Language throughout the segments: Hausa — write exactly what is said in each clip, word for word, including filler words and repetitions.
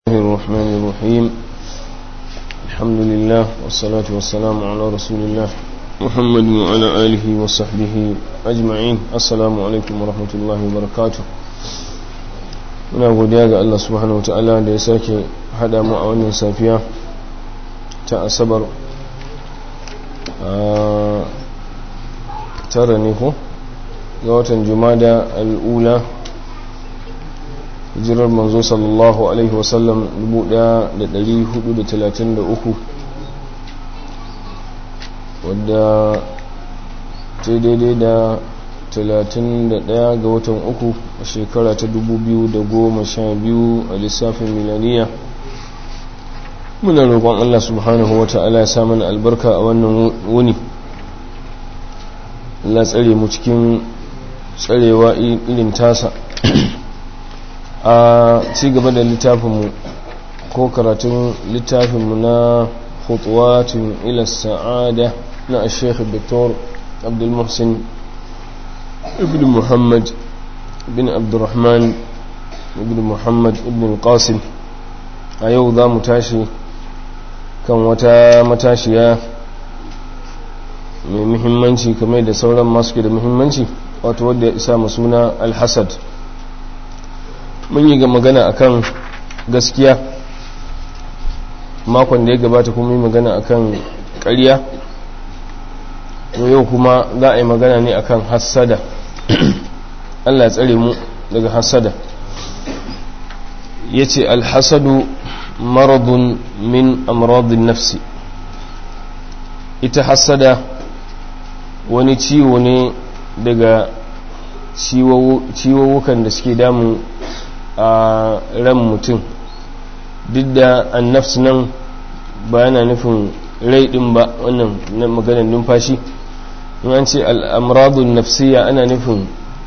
الرحمن الرحيم الحمد لله والصلاة والسلام على رسول الله محمد وعلى آله وصحبه أجمعين. السلام عليكم ورحمة الله وبركاته. muna godiya ga Allah subhanahu wataala da ya sake hada mu a wannan safiya ta asabar a tara ne ko ga watan jumada al'ula hijirar manzo sallallahu alaihi wasallam dubu ɗaya da ɗari hudu da talatin da uku wadda ta daidai da talatin da ɗaya ga watan uku a shekara ta dubu biyu da goma sha biyu a lissafin milaniya. Muna roƙon Allah subhanahu wa ta'ala ya sa mana albarka a wannan wuni, Allah tsare mu cikin tsarewa irin tasa. A ci gaba da littafinmu ko karatun littafinmu na khutuwatun ila sa'ada na Sheikh Dr. Abdul Muhsin ibn Muhammad ibn Abdurrahman ibn Muhammad ibn Qasim. A yau za mu tashi kan wata matashiya mai muhimmanci kamar da sauran masu ke da muhimmanci, wato wadda ya isa mu suna al-hasad. Mun yi magana akan gaskiya makon da ya gabata, kuma yi magana akan ƙarya. Yau kuma za a yi magana ne akan hassada. Allah ya tsare mu daga hassada. Yace al-hasadu maradun min amradin nafsi. Ita hassada wani ciwo ne daga ciwowukan da suke damun a ran mutum. Duk da annafs nan ba yana nufin rai din ba, wannan na maganar numfashi. In an ce al'amradun nafsiya ana nufin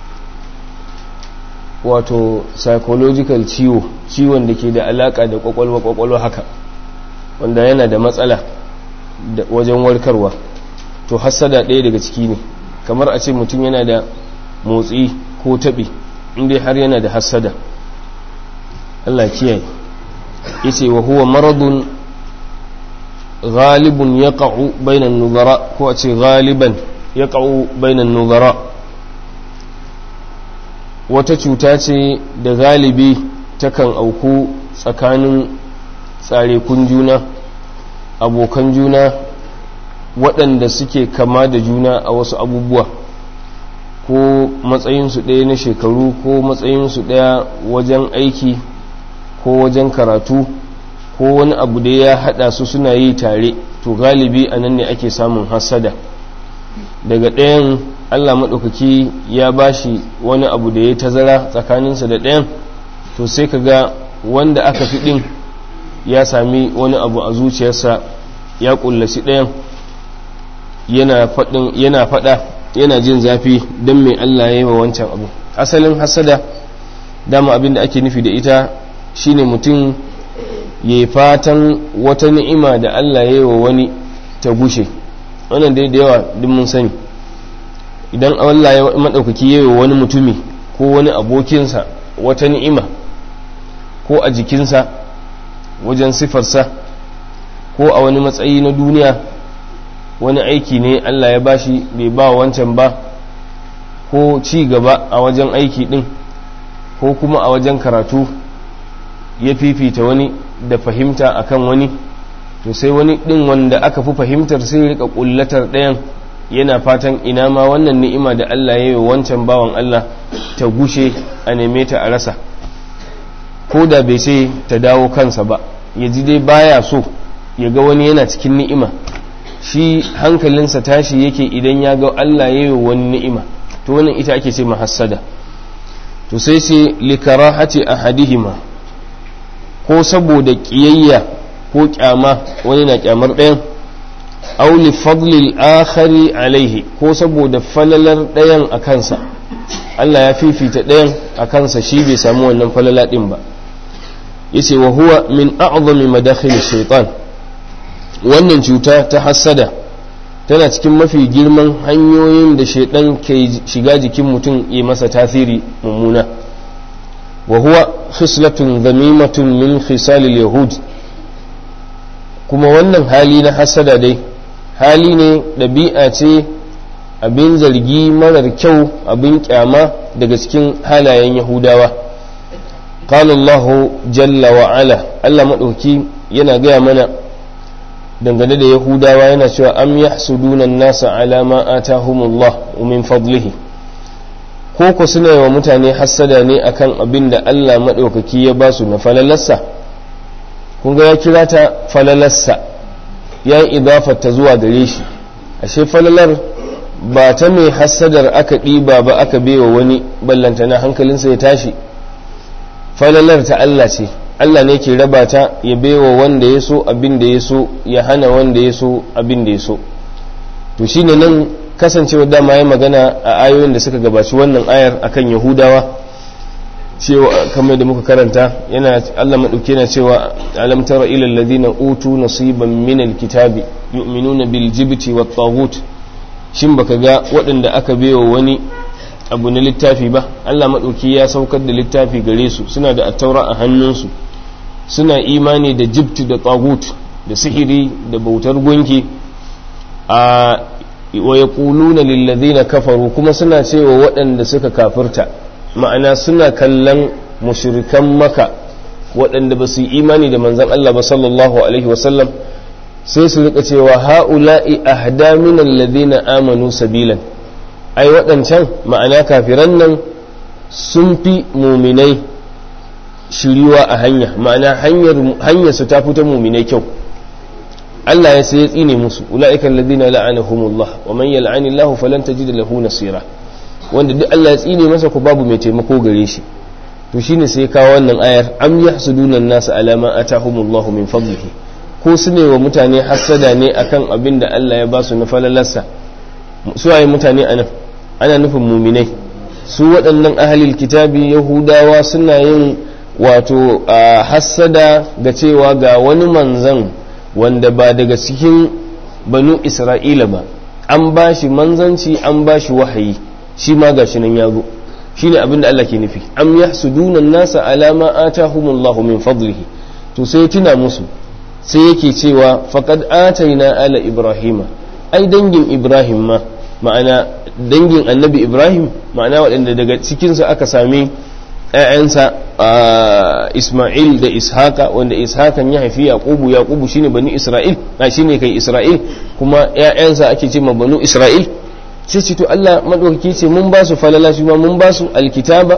wato psychological ciwo, ciwon da ke da alaka da kwakwalwa-kwakwalwa haka, wanda yana da matsala wajen warkarwa. To hassada ɗaya daga ciki ne, kamar a ce mutum yana da motsi ko taɓi, inda har yana da hassada. Allah kiyaye. Yace wa huwa maradun ghalibun yaqa'u bainan nuzara, ko a ce ghaliban yaqa'u bainan nuzara. Wata cuta ce da galibi takan auku tsakanin tsarekun juna, abokan juna, waɗanda suke kama da juna a wasu abubuwa, ko matsayinsu ɗaya na shekaru, ko matsayinsu ɗaya wajen aiki, ko wajen karatu, ko wani abu da ya hada su suna yi tare. To galibi a nan ne ake samun hasada. Daga ɗayan Allah maɗaukaki ya bashi wani abu da ya tazara tsakaninsa da ɗayan, to sai ka ga wanda aka fi ɗin ya sami wani abu a zuciyarsa, ya ƙullaci ɗayan, yana faɗa, yana jin zafi don mai Allah ya yi wa wancan abu. Asalin hasada dama abin da ake nufi da ita shine mutum ya yi fatan wata ni'ima da Allah ya yi wa wani ta gushe. Wannan dai da yawa duk mun sani, idan Allah ya maɗaukaki ya yi wa wani mutumi ko wani abokinsa wata ni'ima, ko a jikinsa, wajen sifarsa, ko a wani matsayi na duniya, wani aiki ne Allah ya bashi bai ba wancan ba, ko ci gaba a wajen aiki ɗin, ko kuma a wajen karatu ya fifita wani da fahimta akan wani, to sai wani din wanda aka fi fahimtar sai rika kullatar ɗayan, yana fatan ina ma wannan ni'ima da Allah ya yi wancan bawan Allah ta gushe, a neme ta a rasa, ko da bai sai ta dawo kansa ba. Ya ji dai baya so ya ga wani yana cikin ni'ima, shi hankalinsa tashi yake idan ya ga Allah ya yi wani ni'ima. To wannan ita ake ce mahassada. To sai sai likarahati ahadihima, ko saboda ƙiyayya ko ƙyama, wani na ƙyamar ɗayan, aw li fadlil akhari alaihi, ko saboda falalar ɗayan a kansa. Allah ya fifita ɗayan a kansa, shi bai samu wannan falala ɗin ba. Yace wa huwa min a'zami madakhil shaitan. Wannan cuta ta hassada tana cikin mafi girman hanyoyin da shaitan ke shiga jikin mutum yi masa tasiri mummuna. wa huwa khislatun dhamimatun min khisalil yahud kuma wannan hali na hasada dai hali ne ɗabi'a ce abin zargi marar kyau abin kyama daga cikin halayen yahudawa. qala Allah jalla wa ala Allah madauki yana gaya mana dangane da yahudawa yana cewa am yahsuduna an-nasa ala ma atahumullah min fadlihi ko ko suna wa mutane hasada ne akan abin da Allah madaukaki ya ba su na falalarsa. kun ga ya kira ta falalarsa ya yi idafata zuwa gare shi, ashe falalar ba ta mai hasadar aka ɗiba ba aka bewa wani ballantana hankalinsa ya tashi. falalar ta Allah ce, Allah ne ke raba ta ya baiwa wanda ya so abin da ya so, ya hana wanda ya so abin da ya so. to shine nan kasancewa dama ya magana a ayoyin da suka gabaci wannan ayar akan yahudawa cewa kamar da muka karanta yana Allah madauke na cewa alam tara ila alladhina utu nasiban min alkitabi yu'minuna bil jibti wat taghut, shin baka ga waɗanda aka baiwa wani abu na littafi ba. Allah madauki ya saukar da littafi gare su, suna da attaura a hannunsu, suna imani da jibti da taghut da sihiri da bautar gunki. a wa yaquluna lil ladina kafaru, kuma suna cewa waɗanda suka kafirta, ma'ana suna kallon mushrikan maka waɗanda ba su yi imani da manzon Allah ba sallallahu alaihi wasallam, sai su rika cewa ha'ula'i ahda min alladhina amanu sabilan, ai waɗancan ma'ana kafiran nan sun fi muminai shiriwa a hanya, ma'ana hanyar hanyar su ta fita muminai kyau. Allah ya sai ya tsine musu, ula'ika alladhina la'anahumullah wa man yal'anillahu falan tajid lahu nasira, wanda duk Allah ya tsine masa ku babu mai taimako gare shi. to shine sai kawo wannan ayar am yahsuduna an-nas ala ma atahumullahu min fadlihi, ko su ne wa mutane hasada ne akan abin da Allah ya ba su na falalarsa. su waye mutane anan? ana nufin muminai. su waɗannan ahlul kitabi yahudawa suna yin wato hasada ga cewa ga wani manzan wanda ba daga cikin banu isra'ila ba, an ba shi manzanci, an ba shi wahayi, shi ma gashi nan ya zo. shine abin da Allah ke nufi, am yahsuduna an-nasa ala ma atahumullahu min fadlihi. to sai tuna musu sai yake cewa faqad ataina ala ibrahima, ai dangin ibrahim ma, ma'ana dangin annabi ibrahim, ma'ana waɗanda daga cikinsa aka sami ‘ya'yansa isma'il da ishaqa, wanda ishakan ya haifi yaqubu, yaqubu shine bani isra'il, a shine kai isra'il, kuma ‘ya'yansa ake ce ma banu isra'il. sai ce to Allah madaukaki ce mun ba su falala, shi ma mun ba su alkitaba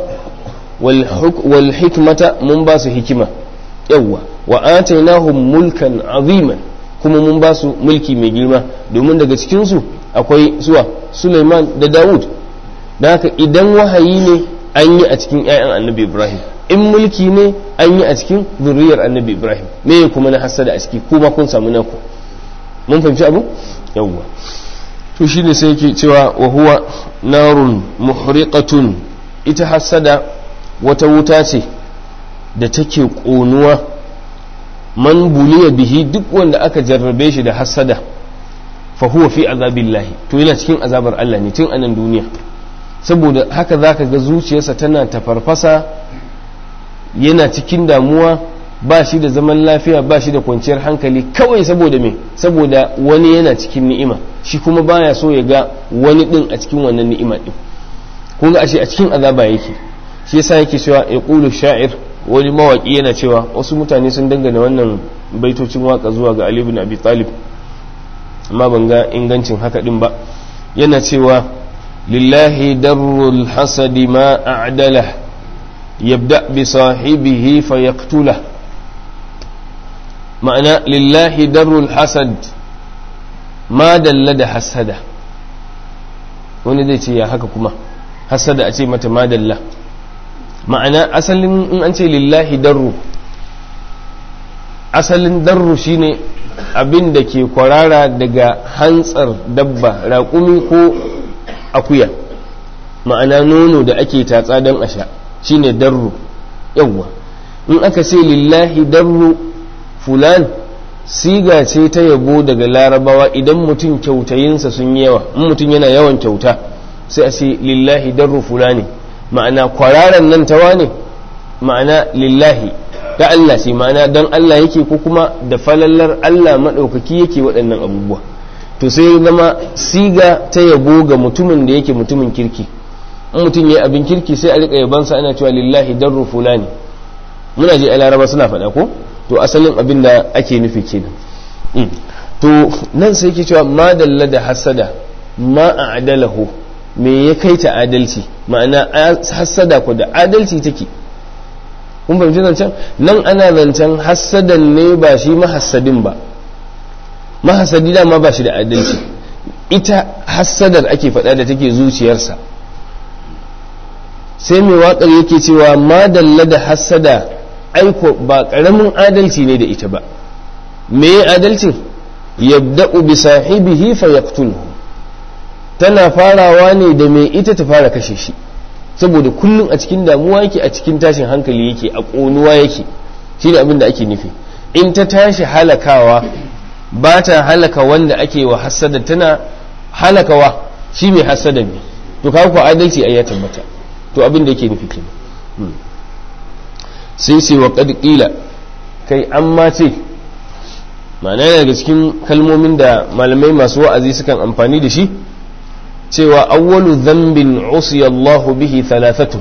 wal hikmata, mun ba su hikima, yawwa wa atainahum mulkan aziman, kuma mun ba su mulki mai girma, domin daga cikin su akwai suwa Sulaiman da Dawud. da haka idan wahayi ne an yi a cikin ƴaƴan annabi Ibrahim, in mulki ne an yi a cikin zuriyar annabi Ibrahim, me kuma na hasada a ciki, kuma kun samu naku. mun fahimci abu yawwa. to shine sai yake cewa wa huwa narun muhriqatun, ita hasada wata wuta ce da take ƙonuwa, man buliya bihi, duk wanda aka jarrabe shi da hasada fa huwa fi azabillahi, to yana cikin azabar Allah ne tun anan duniya. saboda haka zaka ga zuciyarsa tana tafarfasa, yana cikin damuwa, ba shi da zaman lafiya, ba shi da kwanciyar hankali, kawai saboda me? saboda wani yana cikin ni'ima, shi kuma baya so ya ga wani din a cikin wannan ni'ima din. kun ga ashe a cikin azaba yake. shi yasa yake cewa yaqulu sha'ir, wani mawaki yana cewa, wasu mutane sun dangane wannan baitocin waka zuwa ga Ali ibn Abi Talib, amma ban ga ingancin haka din ba. yana cewa lillahi darrul hasadi ma a'dalah, yabda bi sahibihi fayaqtulah. ma'ana lillahi darrul hasad, ma dalla da hasada. wani zai ce ya haka kuma hasada a ce mata ma dalla? ma'ana asalin in an ce lillahi darru, asalin darru shine abin da ke kwarara daga hantsar dabba, raƙumi ko akuya, ma'ana nono da ake tatsa don a sha, shine darru. yawwa in aka ce lillahi darru fulan, siga ce ta yabo daga larabawa idan mutum kyautayinsa sun yawa, in mutum yana yawan kyauta sai a ce lillahi darru fulani, ma'ana kwararan nan tawa ne, ma'ana lillahi da Allah ce ma'ana don Allah yake ko kuma da falallar Allah maɗaukaki yake waɗannan abubuwa to sai zama siga ta yabo ga mutumin da yake mutumin kirki in mutum ya abin kirki sai a riƙa yabansa ana cewa lillahi darru fulani muna je a laraba suna faɗa ko to asalin abin da ake nufi kenan to nan sai ke cewa ma dalla da hasada ma a adalahu me ya kai ta adalci ma'ana hasada ko da adalci take kun fahimci zancen nan ana zancen hasadan ne ba shi mahassadin ba mahasadi dama ba shi da adalci ita hasadar ake faɗa da take zuciyarsa sai mai waƙar yake cewa ma dalla da hasada aiko ba ƙaramin adalci ne da ita ba me adalcin yabda'u bi sahibihi fa yaqtuluhu tana farawa ne da mai ita ta fara kashe shi saboda kullum a cikin damuwa yake a cikin tashin hankali yake a ƙonuwa yake shi ne abin da ake nufi in ta tashi halakawa ba ta halaka wanda ake wa hassada tana halakawa shi mai hassada ne to kawo ku adalci ai ya tabbata to abin da yake nufi kenan sai sai wa qad qila kai amma ce ma'ana daga cikin kalmomin da malamai masu wa'azi sukan amfani da shi cewa awwalu dhanbin usiya Allahu bihi thalathatu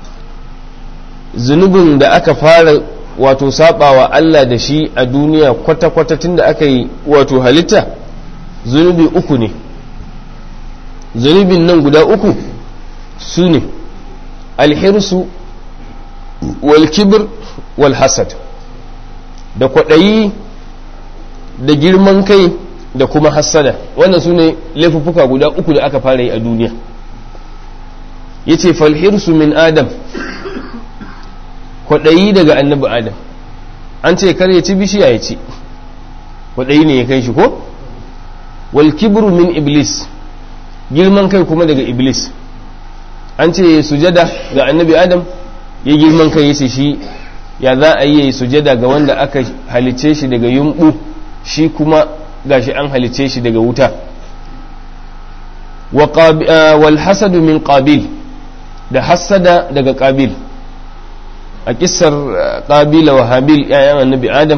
zunubin da aka fara wato sabawa Allah da shi a duniya kwata-kwata tunda aka yi wato halitta zunubi uku ne zunubin nan guda uku su ne alhirsu wal kibr wal hasad da kwaɗayi da girman kai da kuma hassada wannan su ne laifuffuka guda uku da aka fara yi a duniya ya ce falhirsu min adam kwaɗayi daga annabi adam an ce kar ya ci bishiya ya ci kwaɗayi ne ya kai shi ko wal kibru min iblis girman kai kuma daga iblis an ce sujada ga annabi adam ya girman kai ya ce shi ya za a yi sujada ga wanda aka halice shi daga yumɓu shi kuma gashi an halice shi daga wuta wal hasadu min qabil da hasada daga qabil a kissar qabila wa habil yayan annabi adam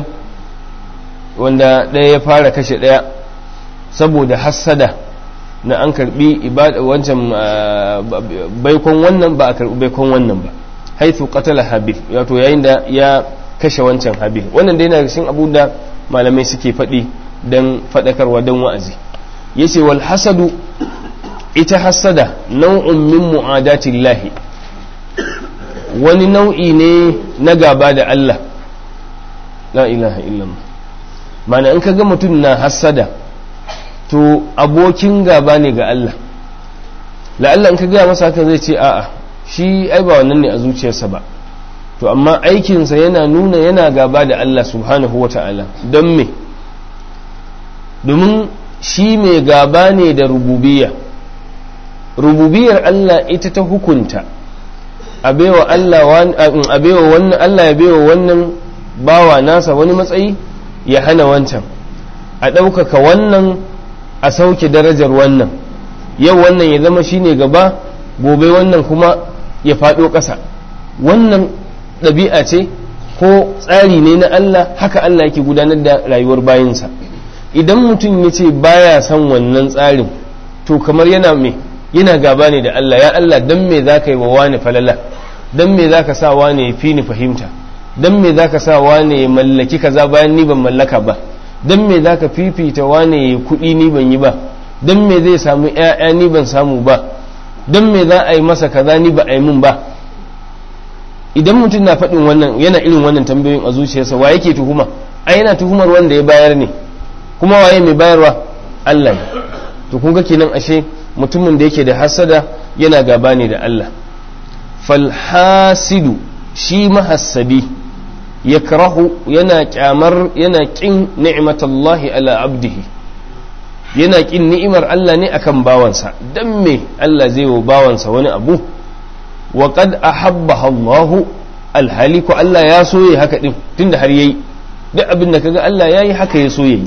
wanda ɗaya ya fara kashe ɗaya saboda hasada na an karbi ibada wancan baikon wannan ba a karbi baikon wannan ba haithu qatala habil wato yayin da ya kashe wancan habil wannan dai na cikin abu da malamai suke faɗi don faɗakarwa don wa'azi yace wal hasadu ita hasada nau'un min mu'adatillahi wani nau'i ne na gaba da Allah la ilaha illallah mana in kaga mutum na hasada to abokin gaba ne ga Allah la'alla in ka gaya masa haka zai ce a'a shi ai ba wannan ne a zuciyarsa ba to amma aikinsa yana nuna yana gaba da Allah subhanahu wa ta'ala don me domin shi mai gaba ne da rububiyya rububiyar Allah ita ta hukunta a baiwa Allah wannan Allah ya baiwa wannan bawa nasa wani matsayi ya hana wancan a ɗaukaka wannan a sauke darajar wannan yau wannan ya zama shine gaba gobe wannan kuma ya faɗo ƙasa wannan ɗabi'a ce ko tsari ne na Allah haka Allah yake gudanar da rayuwar bayinsa idan mutum ya ce baya son wannan tsarin to kamar yana me yana gaba ne da Allah ya Allah dan me zaka yi wa wani falala dan me zaka sa wani ya fi ni fahimta dan me zaka sa wani ya mallaki kaza bayan ni ban mallaka ba dan me zaka fifita wani ya kuɗi ni ban yi ba dan me zai samu ƴaƴa ni ban samu ba dan me za a yi masa kaza ni ba a yi min ba idan mutum na faɗin wannan yana irin wannan tambayoyin a zuciyarsa wa yake tuhuma ai yana tuhumar wanda ya bayar ne kuma waye mai bayarwa Allah ne to kun ga kenan ashe mutumin da yake da hasada yana gaba ne da Allah falhasidu shi mahassadi yakrahu yana kyamar yana kin ni'matallahi ala abdihi yana kin ni'imar Allah ne akan bawansa dan me Allah zai wa bawansa wani abu wa qad ahabbaha Allah alhaliku Allah ya soye haka din tunda har yayi duk abin da kaga Allah yayi haka ya soye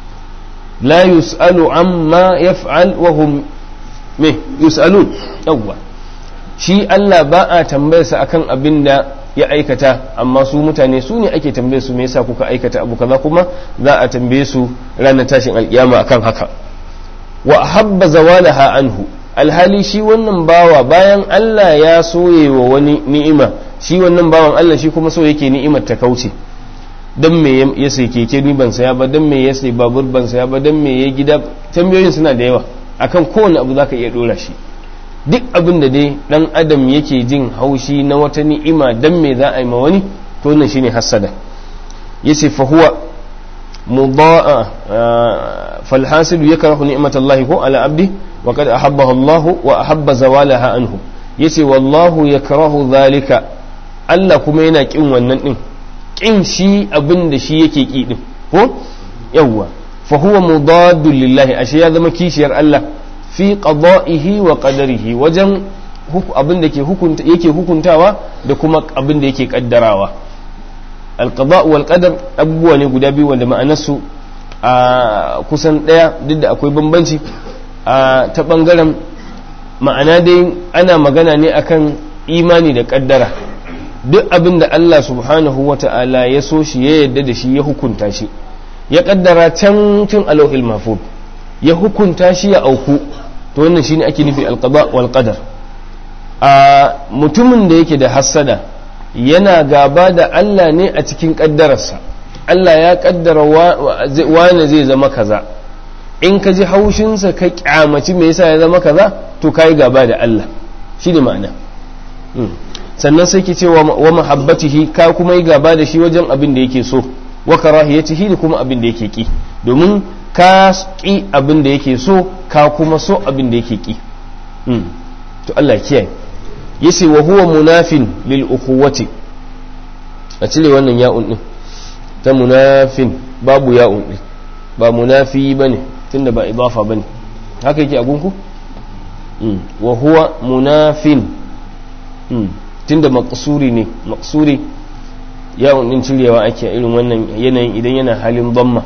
la yus'alu amma yaf'al wa hum me yus'alun yawwa shi Allah ba a tambayarsa akan abin da ya aikata, amma su mutane su ne ake tambaye su me yasa kuka aikata abu kaza, kuma za a tambaye su ranar tashin alkiyama akan haka. wa habba zawalaha anhu, alhali shi wannan bawa bayan Allah ya soye wa wani ni'ima, shi wannan bawan Allah shi kuma so yake ni'imar ta kauce. dan me ya sai keke ni ban saya ba, dan me ya sai babur ban saya ba, dan me ya gida, tambayoyin suna da yawa akan kowane abu zaka iya dora shi. duk abin da dai dan adam yake jin haushi na wata ni'ima dan me za a yi ma wani, to wannan shine hasada. yace fa huwa mudaa fal hasidu yakrahu ni'matallahi ko ala abdi wa qad ahabbahu Allah wa ahabba zawalaha anhu. yace wallahu yakrahu dhalika, Allah kuma yana kin wannan din, kin shi abin da shi yake ki din ko yawwa. fa huwa mudaddu lillahi, ashe ya zama kishiyar Allah fi qada'ihi wa qadarihi, wajen abin da ke hukunta yake hukuntawa da kuma abin da yake kaddarawa. alqada' wal qadar abubuwa ne guda biyu wanda ma'anarsu a kusan daya, duk da akwai bambanci a ta bangaren ma'ana. dai ana magana ne akan imani da kaddara. duk abin da Allah subhanahu wa ta'ala ya so shi, ya yarda da shi, ya hukunta shi, ya kaddara can tun alauhil mahfuz, ya hukunta shi ya auku, to wannan shine ake nufi alqada wal qadar. a mutumin da yake da hassada yana gaba da Allah ne a cikin kaddararsa. Allah ya kaddara wane zai zama kaza, in ka ji haushinsa ka kyamaci me yasa ya zama kaza, to kai gaba da Allah, shine ma'ana. sannan sai ki ce wa mahabbatihi, ka kuma yi gaba da shi wajen abin da yake so, wa karahiyatihi da kuma abin da yake ki, domin ka ki abin da yake so ka kuma so abin da yake ki. to Allah ya kiyaye. yace wa huwa munafin lil ukhuwati, a cire wannan ya'un din ta munafin, babu ya'un din, ba munafi bane tunda ba idafa bane, haka yake a gunku. wa huwa munafin tunda maqsuri ne, maqsuri yawon din cirewa ake irin wannan yanayin idan yana halin dhamma.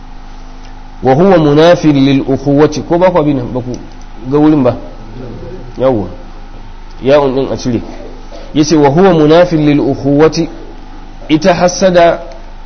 wa huwa munafil lil ukhuwati, ko ba ku abin ba ku ga wurin ba, yawa yawon din a cire. yace wa huwa munafil lil ukhuwati, ita hasada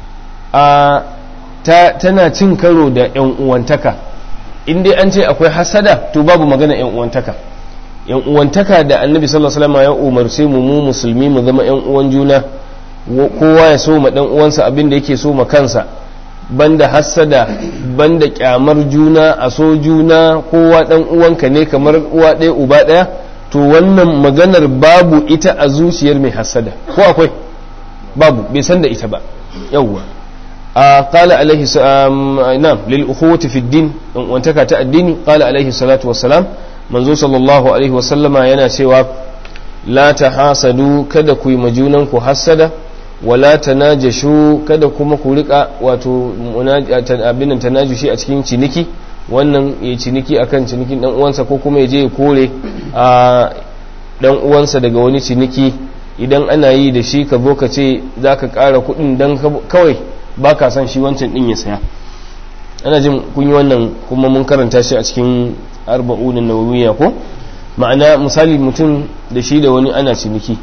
a ta tana cin karo da yan uwantaka. in dai an ce akwai hasada to babu magana yan uwantaka. yan uwantaka da annabi sallallahu alaihi wasallam ya umarce mu mu musulmi mu zama yan uwan juna, kowa ya so ma dan uwansa abin da yake so ma kansa, banda hassada, banda kyamar juna, a so juna, kowa dan uwanka ne kamar uwa ɗaya uba ɗaya. to wannan maganar babu ita a zuciyar mai hassada, ko akwai? babu, bai san da ita ba. yawwa a qala alaihi na'am lil ukhuwati fi din, dan uwantaka ta addini. qala alaihi salatu wassalam, manzo sallallahu alaihi wasallama yana cewa la tahasadu, kada ku yi majunan ku hassada, wala tanajashu, kada kuma ku rika wato abin tanajushi a cikin ciniki, wannan ya ciniki akan cinikin dan uwansa, ko kuma ya je ya kore a dan uwansa daga wani ciniki. idan ana yi da shi ka zo ka ce zaka ƙara kuɗin dan kawai baka san shi wancan din ya saya. ana jin kun yi wannan kuma mun karanta shi a cikin arba'un nawawiyya ko. ma'ana misali mutum da shi da wani ana ciniki,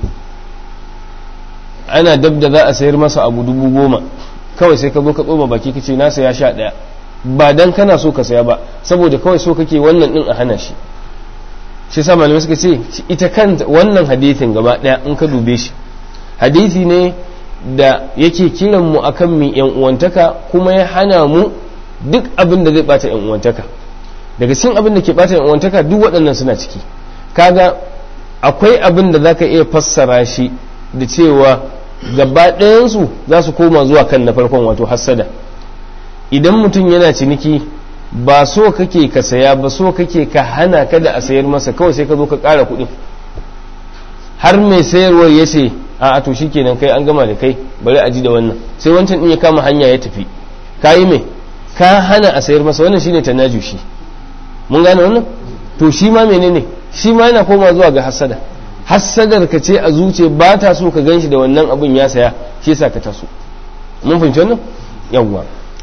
ana dab da za a sayar masa abu dubu goma, kawai sai ka zo ka tsoma baki ka ce na saya sha ɗaya, ba dan kana so ka saya ba, saboda kawai so kake wannan din a hana shi. shi sa malamai suka ce ita kanta wannan hadithin gaba ɗaya in ka dube shi, hadithi ne da yake kiran mu akan mu yan uwantaka, kuma ya hana mu duk abin da zai bata yan uwantaka. daga cikin abin da ke bata yan uwantaka duk waɗannan suna ciki. kaga akwai abin da zaka iya fassara shi da cewa gaba ɗayansu za su koma zuwa kan na farkon, wato hassada. idan mutum yana ciniki ba so kake ka saya ba, so kake ka hana kada a sayar masa, kawai sai ka zo ka ƙara kuɗin, har mai sayarwar ya ce a to shikenan kai an gama da kai, bari a ji da wannan, sai wancan in ya kama hanya ya tafi, ka yi mai ka hana a sayar masa. wannan shine tanajushi. mun gane wannan? to shi ma menene? shi ma yana koma zuwa ga hassada. hassadar ka ce a zuce ba ta so ka ganshi da wannan abun ya saya, shi yasa ka taso. mun fahimci wannan? yawwa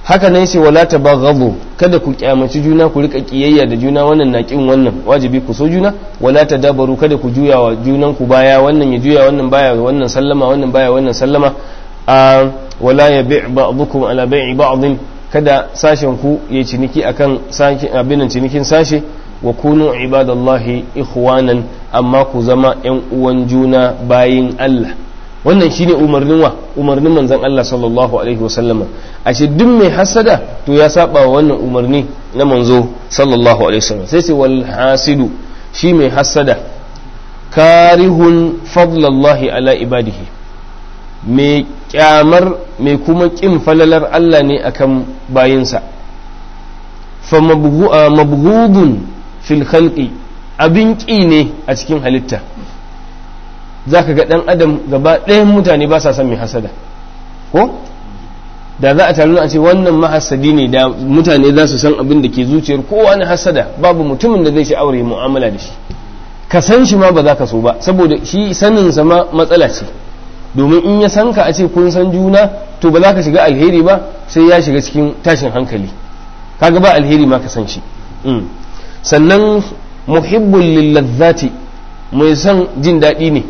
haka nan yace wala tabaghadu kada ku kyamaci juna ku rika kiyayya da juna wannan na kin wannan wajibi ku so juna wala tadabaru kada ku juya wa junan ku baya wannan ya juya wannan baya wannan sallama wannan baya wannan sallama wala yabi' ba'dukum ala bai'i ba'd kada sashen ku yayi ciniki akan sashen abin cinikin sashe wa kunu ibadallahi ikhwanan amma ku zama yan uwan juna bayin Allah wannan shine umarnin wa umarnin manzon Allah sallallahu alaihi wasallama ashe duk mai hasada to ya saba wa wannan umarni na manzo sallallahu alaihi wasallam sai sai wal hasidu shi mai hasada karihun fadlallahi ala ibadihi mai kyamar mai kuma kin falalar Allah ne akan bayinsa fa mabghudun fil khalqi abin ƙi ne a cikin halitta za ka ga ɗan adam gaba ɗayan mutane ba sa son mai hasada ko da za a taru a ce wannan mahasadi ne da mutane za su san abin da ke zuciyar kowa na hasada babu mutumin da zai sha'awar mu'amala da shi ka san shi ma ba za ka so ba saboda shi saninsa ma matsala ce domin in ya san ka a ce kun san juna to ba za ka shiga alheri ba sai ya shiga cikin tashin hankali kaga ba alheri ma ka san shi sannan muhibbul lillazzati mai son jin daɗi ne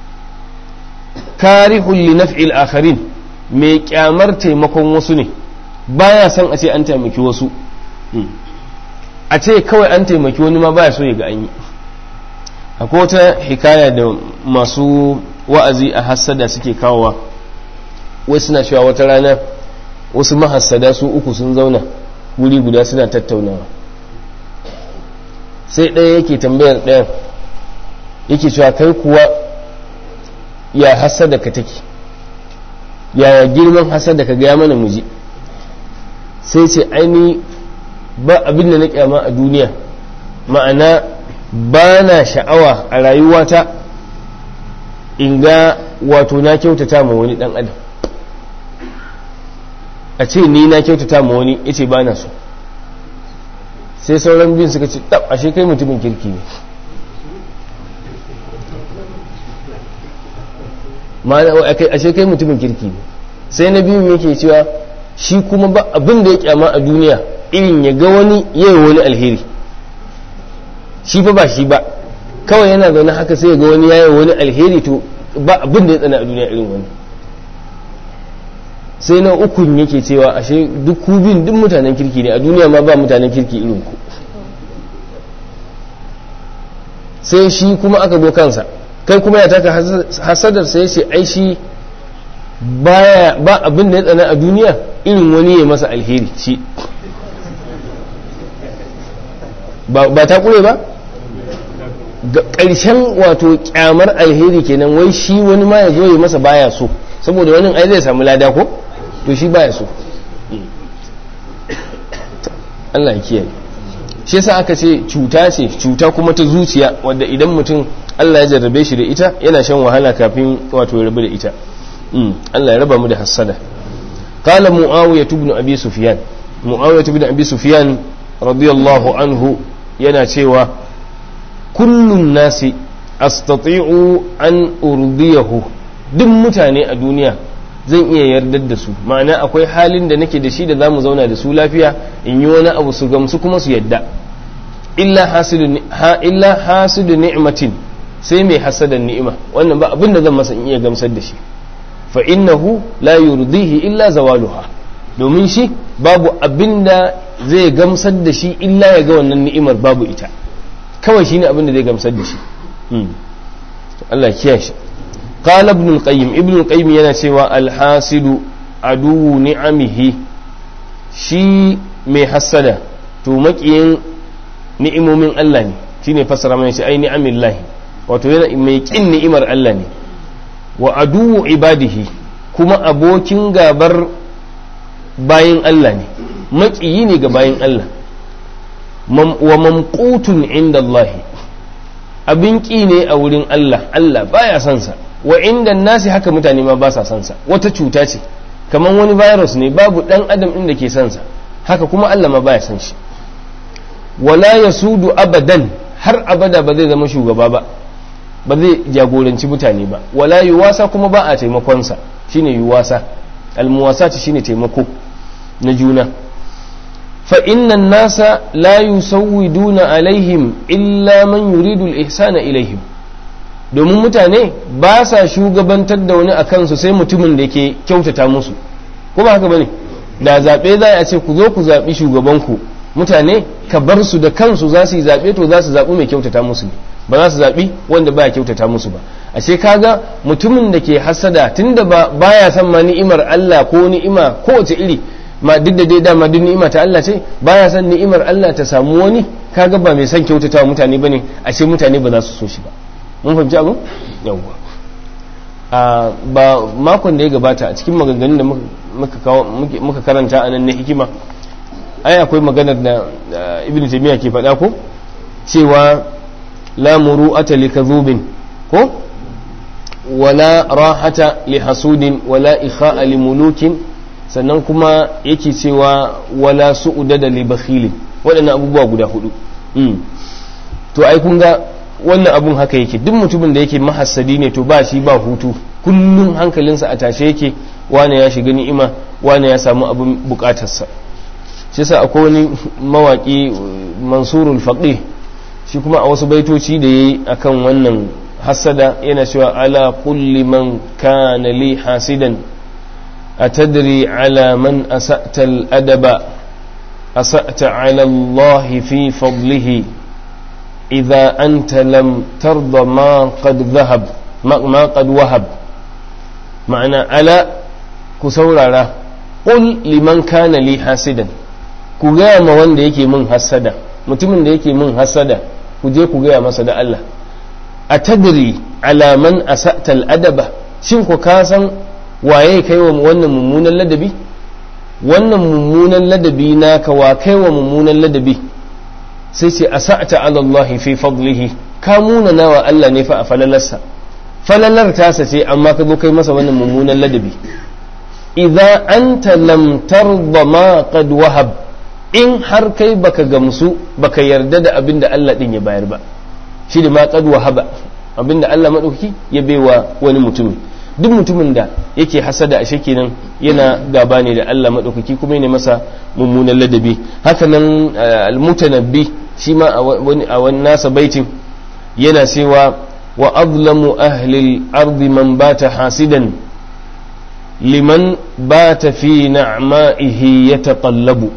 karihul li naf'il akharin mai kyamar taimakon wasu ne baya son a ce an taimaki wasu a ce kawai an taimaki wani ma baya so ya ga an yi akwai wata hikaya da masu wa'azi a hassada suke kawowa wai suna cewa wata rana wasu mahassada su uku sun zauna wuri guda suna tattaunawa sai ɗaya yake tambayar ɗayan yake cewa kai kuwa ya hasada ka take yaya girman hasada ka gaya mana muji sai ce aini ba abin da na kyama a duniya ma'ana ba na sha'awa a rayuwata in ga wato na kyautata ma wani ɗan adam a ce ni na kyautata ma wani ya ce ba na so sai sauran biyun suka ce tab ashe kai mutumin kirki ne ma'ana ashe kai mutumin kirki ne sai na biyun yake cewa shi kuma ba abin da ya kyama a duniya irin ya ga wani yayi wani alheri shi fa ba shi ba kawai yana zaune haka sai ya ga wani yayi wani alheri to ba abin da ya tsana a duniya irin wani sai na ukun yake cewa ashe duk ku biyun duk mutanen kirki ne a duniya ma ba mutanen kirki irin ku sai shi kuma aka zo kansa kai kuma ya taka hasadar sai ce ai shi baya ba abin da ya tsana a duniya irin wani ya masa alheri shi ba ta kure ba ƙarshen wato kyamar alheri kenan wai shi wani ma ya zo ya masa baya so saboda wani ai zai samu lada ko to shi baya so Allah ya kiyaye shi yasa aka ce cuta ce cuta kuma ta zuciya wadda idan mutum Allah ya jarrabe shi da ita yana shan wahala kafin wato ya rabu da ita Allah ya raba mu da hassada qala muawiyah ibn abi sufyan muawiyah ibn abi sufyan radiyallahu anhu yana cewa kullun nasi astati'u an urdiyahu duk mutane a duniya zan iya yardar da su ma'ana akwai halin da nake da shi da zamu zauna da su lafiya in yi wani abu su gamsu kuma su yadda illa hasidu ha illa hasidu ni'matin sai mai hasadan ni'ima wannan ba abin da zan masa in iya gamsar da shi fa innahu la yurdihi illa zawaluha domin shi babu abin da zai gamsar da shi illa ya ga wannan ni'imar babu ita kawai shine abin da zai gamsar da shi Allah ya kiyaye shi قال ابن القيم ابن القيم yana cewa alhasidu adu ni'amihi shi mai hasada to makiyin ni'imomin Allah ne shine fassara mai shi ai ni'amillahi wato yana mai kin ni'imar Allah ne wa adu ibadihi kuma abokin gabar bayin Allah ne makiyi ne ga bayin Allah wa mamqutun inda Allah abin ki ne a wurin Allah Allah baya son sa wa inda nasi haka mutane ma ba sa son sa wata cuta ce kamar wani virus ne babu dan adam din da ke son sa haka kuma Allah ma baya son shi wala yasudu abadan har abada ba zai zama shugaba ba ba zai jagoranci mutane ba wala yuwasa kuma ba a taimakon sa shine yuwasa almuwasati shine taimako na juna. fa innan nasa la yusawwiduna alaihim illa man yuridu al-ihsana ilaihim, domin mutane ba sa shugabantar da wani akan su sai mutumin da ke kyautata musu, ko ba haka bane? da zaɓe za a ce ku zo ku zaɓi shugabanku, mutane ka bar su da kansu za su yi zaɓe, to za su zaɓi mai kyautata musu ne, ba za su zaɓi wanda baya kyautata musu ba. ashe kaga mutumin da ke hasada tunda ba baya san ma ni'imar Allah ko ni'ima kowace iri, ma duk da dai dama duk ni'ima ta Allah ce, baya san ni'imar Allah ta samu wani, kaga ba mai san kyautata wa mutane bane, ashe mutane ba za su so shi ba. mun fahimci abu? yawwa. a ba makon da ya gabata a cikin maganganun da muka karanta a nan na hikima, ai akwai maganar da ibn taymiya ke faɗa ko cewa la muru'ata li kadhubin ko wala rahata li hasudin wala ikha'a li mulukin, sannan kuma yake cewa wala su'udada li bakhilin. waɗannan abubuwa guda hudu. to ai kun ga wannan abun haka yake, duk mutumin da yake mahassadi ne to ba shi ba hutu, kullum hankalinsa a tashe yake, wane ya shiga ni'ima, wane ya samu abin bukatarsa. shi yasa akwai wani mawaki Mansurul Faqih, shi kuma a wasu baitoci da yayi akan wannan hasada yana cewa ala kulli man kana li hasidan atadri ala man asa'ta al-adaba asa'ta ala Allah fi fadlihi idha anta lam tarda ma qad dhahab ma qad wahab. ma'ana ala ku saurara, qul liman kana li hasidan, ku gaya ma wanda yake min hasada, mutumin da yake min hasada ku je ku gaya masa da Allah, a tadri ala man asa'ta al-adaba, shin ku ka san waye kai wa wannan mummunan ladabi? wannan mummunan ladabi naka wa kai wa mummunan ladabi? sai ce asa'ta ala Allah fi fadlihi, ka muna nawa Allah ne fa a falalarsa, falalar tasa ce amma ka zo kai masa wannan mummunan ladabi. idza anta lam tarda ma qad wahab, in har kai baka gamsu baka yarda da abin da Allah din ya bayar ba, shi da ma qad wahaba, abin da Allah madauki ya baiwa wani mutumi. duk mutumin da yake hasada ashe kenan yana gaba ne da Allah madaukaki kuma yana masa mummunan ladabi. haka nan al-mutanabbi shi ma a wani nasa baitin yana cewa wa azlamu ahli al-ardi man bata hasidan liman bata fi na'ma'ihi yataqallabu.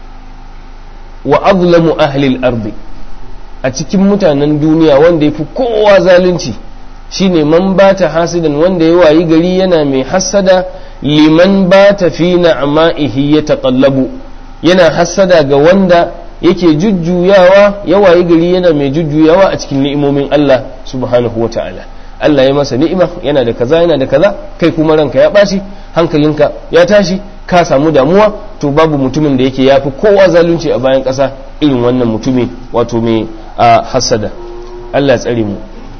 wa azlamu ahli al-ardi, a cikin mutanen duniya wanda yafi kowa zalunci shine man bata hasidan, wanda ya wayi gari yana mai hasada liman bata fi na'ma'ihi yataqallabu, yana hasada ga wanda yake jujjuyawa, ya wayi gari yana mai jujjuyawa a cikin ni'imomin Allah subhanahu wata'ala. Allah ya masa ni'ima, yana da kaza yana da kaza, kai kuma ranka ya ɓaci, hankalinka ya tashi, ka samu damuwa, to babu mutumin da yake yafi kowa zalunci a bayan ƙasa irin wannan mutumi, wato mai hasada. Allah tsare mu.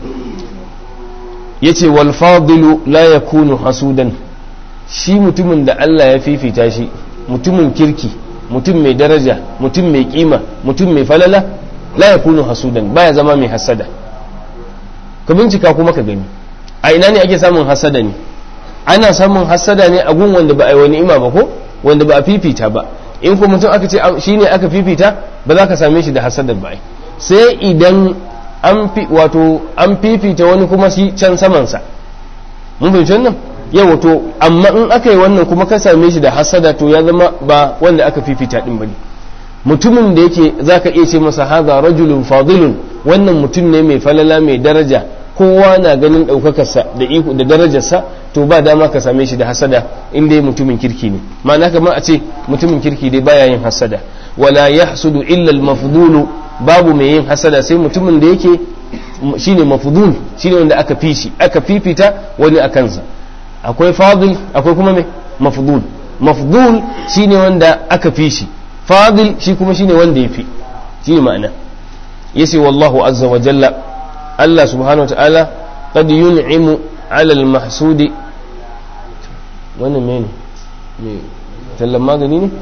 yace wal fadilu la yakunu hasudan, shi mutumin da Allah ya fifita shi, mutumin kirki, mutum mai daraja, mutum mai kima, mutum mai falala, la yakunu hasudan, baya zama mai hasada. ka bincika kuma ka gani a ina ne ake samun hasada ne? ana samun hasada ne a gun wanda ba a yi wani ima ba, ko wanda ba a fifita ba. in ko mutum aka ce shi ne aka fifita, ba za ka same shi da hasadar ba, sai idan an fi wato an fifita wani kuma shi can samansa. mun fahimci wannan? yau to amma in aka yi wannan kuma ka same shi da hasada, to ya zama ba wanda aka fifita din bane. mutumin da yake zaka iya ce masa hadha rajulun fadilun, wannan mutum ne mai falala mai daraja, kowa na ganin daukakarsa da iko da darajarsa, to ba dama ka same shi da hasada in dai mutumin kirki ne. ma'ana kamar a ce mutumin kirki dai baya yin hasada. wala yahsudu illa al-mafdulu, babu mai yin hasada sai mutumin da yake shine mafdul, shine wanda aka fishi aka fifita wani a kansa. akwai fadil, akwai kuma mai mafdul. mafdul shine wanda aka fishi, fadil shi kuma shine wanda yafi, shine ma'ana. yace wallahu azza wa jalla, Allah subhanahu wa ta'ala qad yun'imu 'ala al-mahsudi. wannan mene me tallan magani ne?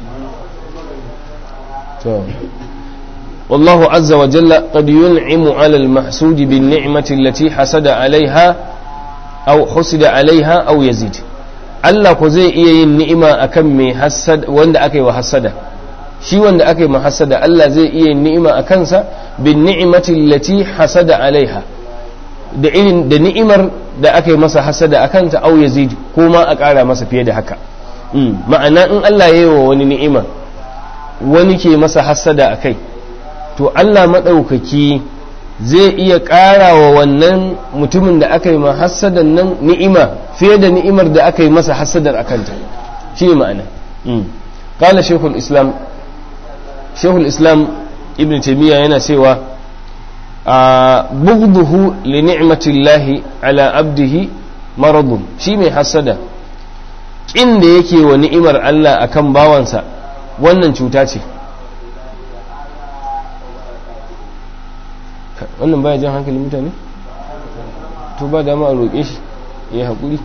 والله عز وجل قد ينعم على المحسود بالنعمة التي حسد عليها أو حسد عليها أو يزيد. Allah ko zai iya yin ni'ima akan mai hasada wanda aka yi wa hasada shi wanda aka yi ma hasada Allah zai iya yin ni'ima a kansa bin ni'imati allati hasada alaiha da irin da ni'imar da aka yi masa hasada a kanta au yazid ko ma a ƙara masa fiye da haka ma'ana in Allah ya yi wa wani ni'ima wani ke masa hasada a kai to Allah maɗaukaki zai iya ƙara wa wannan mutumin da aka yi ma hasadan nan ni'ima fiye da ni'imar da aka yi masa hasadar a kanta shi ne ma'ana قال شيخ الإسلام شيخ الإسلام ابن تيمية yana cewa بغضه لنعمة الله على عبده مرض shi mai hasada kin da yake wa ni'imar Allah akan bawansa wannan cuta ce wannan baya jan hankalin mutane to ba dama a roƙe shi ya haƙuri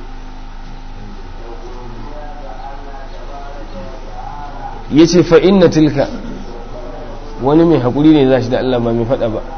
ya ce fa'in na tilka wani mai haƙuri ne za shi da Allah ba mai faɗa ba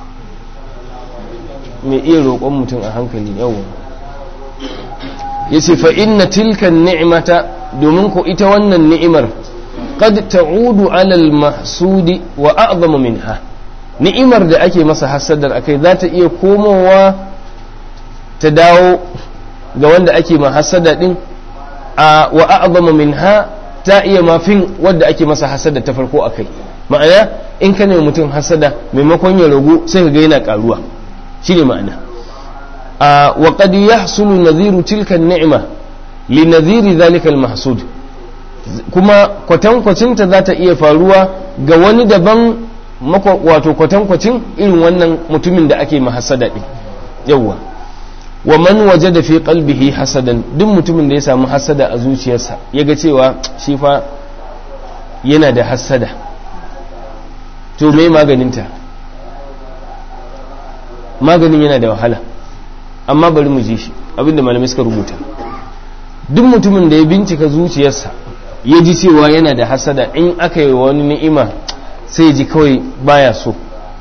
mai iya roƙon mutum a hankali yawon ya ce fa'in na tilkan ni'imata domin ko ita wannan ni'imar qad ta'udu alal mahsudi wa a'zama minha ni'imar da ake masa hasadar akai za ta iya komowa ta dawo ga wanda ake ma hasada din a wa a'zama minha ta iya mafin wadda ake masa hasada ta farko akai ma'ana in ka nemi mutum hasada maimakon ya ragu sai ka ga yana karuwa shine ma'ana a wa qad yahsulu nadhiru tilka an-ni'ma li nadhiri dhalika al-mahsud kuma kwatankwacinta za ta iya faruwa ga wani daban wato kwatankwacin irin wannan mutumin da ake mahasada din yawwa wa man wajada fi qalbihi hasadan duk mutumin da ya samu hasada a zuciyarsa yaga cewa shi fa yana da hasada to me maganinta maganin yana da wahala amma bari mu ji shi abinda malamai suka rubuta duk mutumin da ya bincika zuciyarsa ya ji cewa yana da hasada in aka yi wani ni'ima sai ji kawai baya so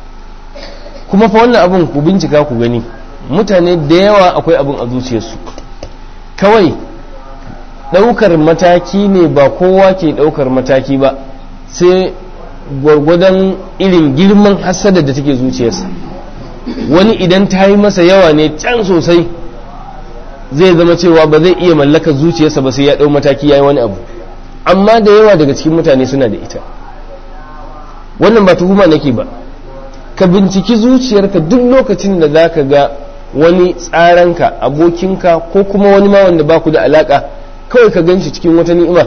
kuma fa wannan abun ku bincika ku gani mutane da yawa akwai abun a zuciyarsu kawai daukar mataki ne ba kowa ke daukar mataki ba sai gwargwadon irin girman hasada da take zuciyarsa wani idan ta yi masa yawa ne can sosai zai zama cewa ba zai iya mallakar zuciyarsa ba sai ya dau mataki ya yi wani abu amma da yawa daga cikin mutane suna da ita wannan ba tuhuma nake ba ka binciki zuciyarka duk lokacin da za ka ga wani tsaranka abokinka ko kuma wani ma wanda ba ku da alaka kawai ka ganshi cikin wata ni'ima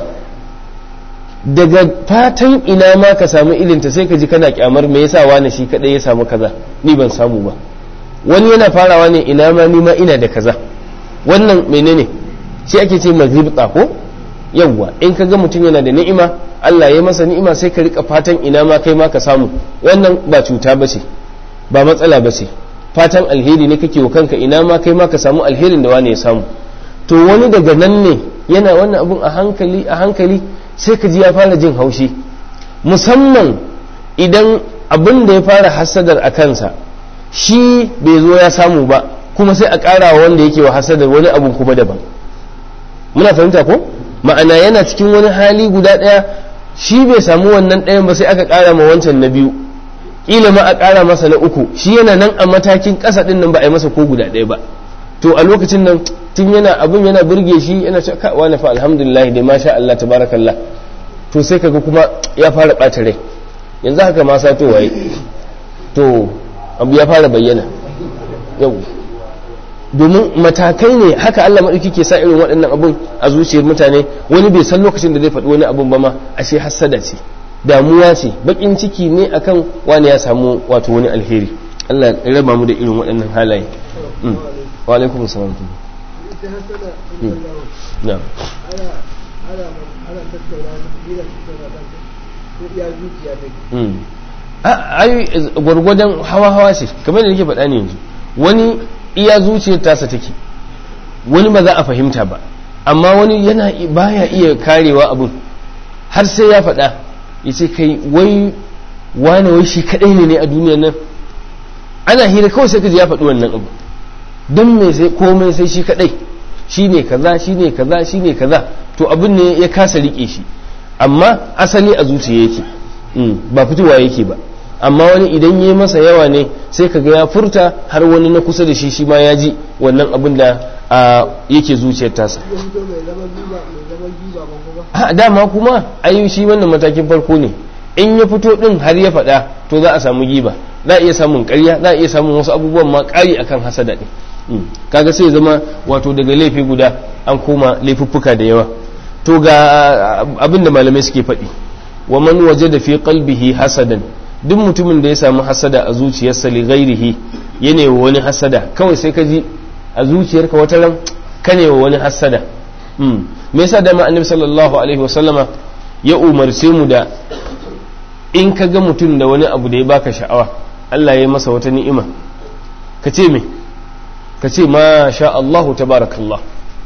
daga fatan ina ma ka samu ilinta sai ka ji kana kyamar me yasa wani shi kadai ya samu kaza ni ban samu ba wani yana farawa ne ina ma ni ma ina da kaza wannan menene shi ake ce mazibta ko yawwa in ka ga mutum yana da ni'ima Allah ya masa ni'ima sai ka rika fatan ina ma kai ma ka samu wannan ba cuta ba ce ba matsala ba ce fatan alheri ne kake wa kanka ina ma kai ma ka samu alherin da wani ya samu to wani daga nan ne yana wannan abun a hankali a hankali sai ka ji ya fara jin haushi musamman idan abin da ya fara hasadar a kansa shi bai zo ya samu ba kuma sai a ƙara wanda yake wa hasadar wani abun kuma daban muna fahimta ko ma'ana yana cikin wani hali guda ɗaya shi bai samu wannan ɗayan ba sai aka ƙara ma wancan na biyu ƙila ma a ƙara masa na uku shi yana nan a matakin ƙasa ɗin nan ba a yi masa ko guda ɗaya ba to a lokacin nan tun yana abin yana burge shi yana cewa ka wani fa alhamdulillah da masha Allah tabarakallah to sai kaga kuma ya fara ɓata rai yanzu haka ma sato waye to abu ya fara bayyana yau domin matakai ne haka Allah maɗauki ke sa irin waɗannan abun a zuciyar mutane wani bai san lokacin da zai faɗi wani abun ba ma ashe hassada ce damuwa ce baƙin ciki ne akan wani ya samu wato wani alheri Allah ya raba mu da irin waɗannan halaye wa alaikum salam na ai gwargwadon hawa-hawa ce kamar da nake faɗa ne yanzu wani iya zuciyar tasa take wani ba za a fahimta ba amma wani yana baya iya karewa abun har sai ya faɗa ya ce kai wai wane wai shi kaɗai ne ne a duniyar nan ana hira kawai sai kaji ya faɗi wannan abu don mai sai komai sai shi kaɗai shine kaza shine kaza shine kaza to abin ne ya kasa rike shi amma asali a zuciya yake ba fitowa yake ba amma wani idan yi masa yawa ne sai kaga ya furta har wani na kusa da shi shi ma ya ji wannan abin da yake zuciyar tasa a dama kuma ayi shi wannan matakin farko ne in ya fito din har ya faɗa to za a samu giba za a iya samun ƙarya za a iya samun wasu abubuwan ma ƙari akan hasada ɗin kaga sai zama wato daga laifi guda an koma laifuffuka da yawa to ga abin da malamai suke faɗi wa man wajada fi qalbihi hasadan duk mutumin da ya samu hasada a zuciyarsa li ghairihi yana wa wani hasada kawai sai ka ji a zuciyarka wata ran kane wa wani hasada me yasa da ma annabi sallallahu alaihi wasallama ya umarce mu da in ka ga mutum da wani abu da ya baka sha'awa Allah ya masa wata ni'ima ka ce me ka ce ma sha Allahu tabarakallah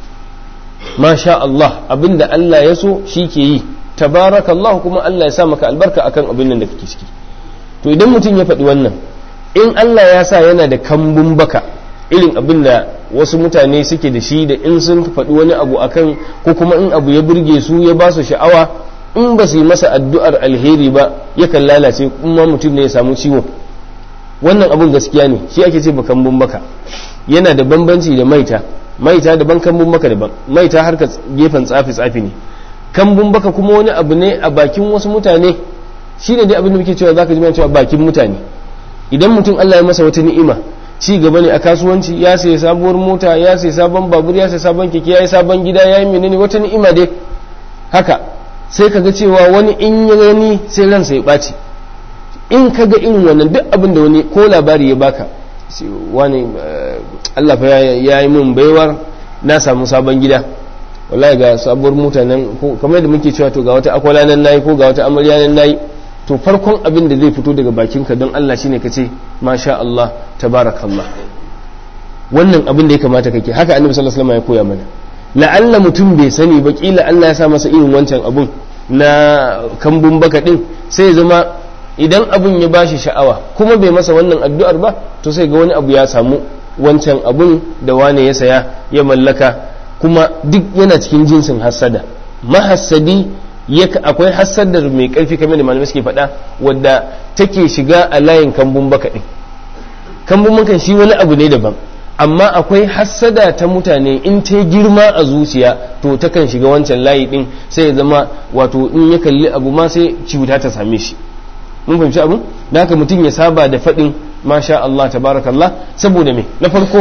ma sha Allah abinda Allah ya so shi ke yi tabarakallah kuma Allah ya sa maka albarka akan abin nan da kake ciki to idan mutum ya faɗi wannan in Allah ya sa yana da kambun baka irin abin da wasu mutane suke da shi da in sun faɗi wani abu akan ko kuma in abu ya burge su ya ba su sha'awa in ba su yi masa addu'ar alheri ba yakan lalace kuma mutum ne ya samu ciwo wannan abun gaskiya ne shi ake ce ba kambun baka yana da bambanci da maita maita daban kambun baka daban maita harka gefen tsafi tsafi ne kambun baka kuma wani abu ne a bakin wasu mutane shi ne dai abin da muke cewa zaka ji cewa bakin mutane idan mutum Allah ya masa wata ni'ima ci gaba ne a kasuwanci ya sayi sabuwar mota ya sayi sabon babur ya sayi sabon keke ya yi sabon gida ya yi menene wata ni'ima dai haka sai kaga cewa wani in ya gani sai ransa ya ɓaci in kaga irin wannan duk abin da wani ko labari ya baka wani Allah fa ya yi min baiwar na samu sabon gida wallahi ga sabuwar mota nan kamar da muke cewa to ga wata akwala nan nayi ko ga wata amarya nan nayi to farkon abin da zai fito daga bakinka don Allah shine kace masha Allah tabarakallah wannan abin da ya kamata kake haka annabi sallallahu alaihi wasallam ya koya mana la'alla mutum bai sani ba kila Allah ya sa masa irin wancan abun na kambun baka din sai ya zama idan abun ya bashi sha'awa kuma bai masa wannan addu'ar ba to sai ga wani abu ya samu wancan abun da wane ya saya ya mallaka kuma duk yana cikin jinsin hassada mahassadi akwai hassadar mai karfi kamar da malamai suke faɗa wadda take shiga a layin kambun baka din kambun baka shi wani abu ne daban amma akwai hassada ta mutane in ta girma a zuciya to takan shiga wancan layi din sai ya zama wato in ya kalli abu ma sai cuta ta same shi mun fahimci abu da haka mutum ya saba da faɗin masha Allah tabarakallah saboda me na farko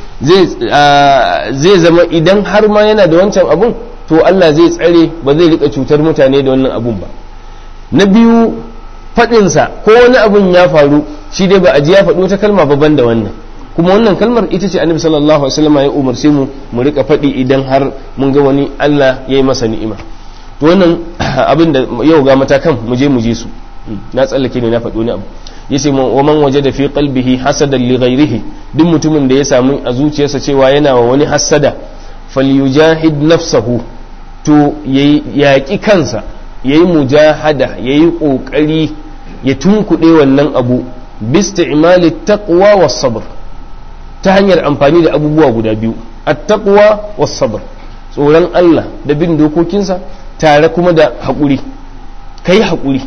zai zama idan har ma yana da wancan abun to Allah zai tsare ba zai rika cutar mutane da wannan abun ba na biyu faɗinsa ko wani abun ya faru shi dai ba a ji ya faɗo ta kalma babban da wannan kuma wannan kalmar ita ce annabi sallallahu alaihi wasallam ya umarce mu mu rika faɗi idan har mun ga wani Allah ya yi masa ni'ima to wannan abin da yau ga matakan mu je mu je su na tsallake ne na faɗo wani abu yace wa man wajada fi qalbihi hasadan li ghayrihi duk mutumin da ya samu a zuciyarsa cewa yana wa wani hasada falyujahid nafsahu to yayi yaki kansa yayi mujahada yayi kokari ya tunkuɗe wannan abu bisti'mali taqwa was sabr ta hanyar amfani da abubuwa guda biyu at-taqwa was sabr tsoron Allah da bin dokokinsa tare kuma da haƙuri kai haƙuri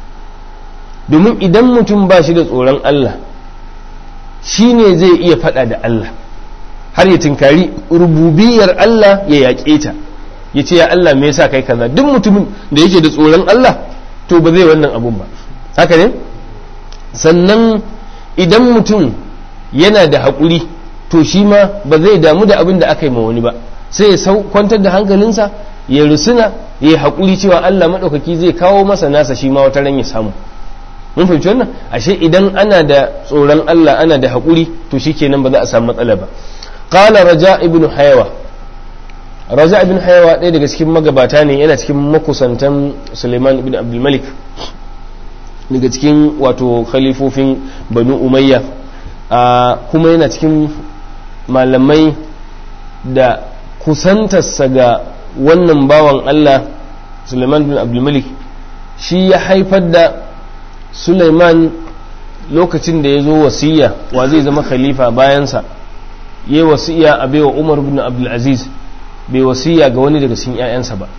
domin idan mutum ba shi da tsoron Allah shi ne zai iya faɗa da Allah har ya tinkari rububiyar Allah ya yaƙe ta ya ce ya Allah me yasa kai kaza duk mutumin da yake da tsoron Allah to ba zai wannan abun ba haka ne sannan idan mutum yana da haƙuri to shi ma ba zai damu da abin da aka yi ma wani ba sai ya sau kwantar da hankalinsa ya rusuna ya yi haƙuri cewa Allah maɗaukaki zai kawo masa nasa shi ma wata ran ya samu mun fahimci wannan ashe idan ana da tsoron Allah ana da haƙuri to shikenan ba za a samu matsala ba qala raja ibn hayawa raja ibn hayawa ɗaya daga cikin magabata ne yana cikin makusantan Suleiman ibn Abdul Malik daga cikin wato khalifofin Banu Umayya kuma yana cikin malamai da kusantarsa ga wannan bawan Allah Suleiman ibn Abdul Malik shi ya haifar da Sulaiman lokacin da ya zo wasiya wa zai zama khalifa bayansa yayi wasiya a baiwa Umar ibn Abdul Aziz bai wasiya ga wani daga cikin ƴaƴansa ba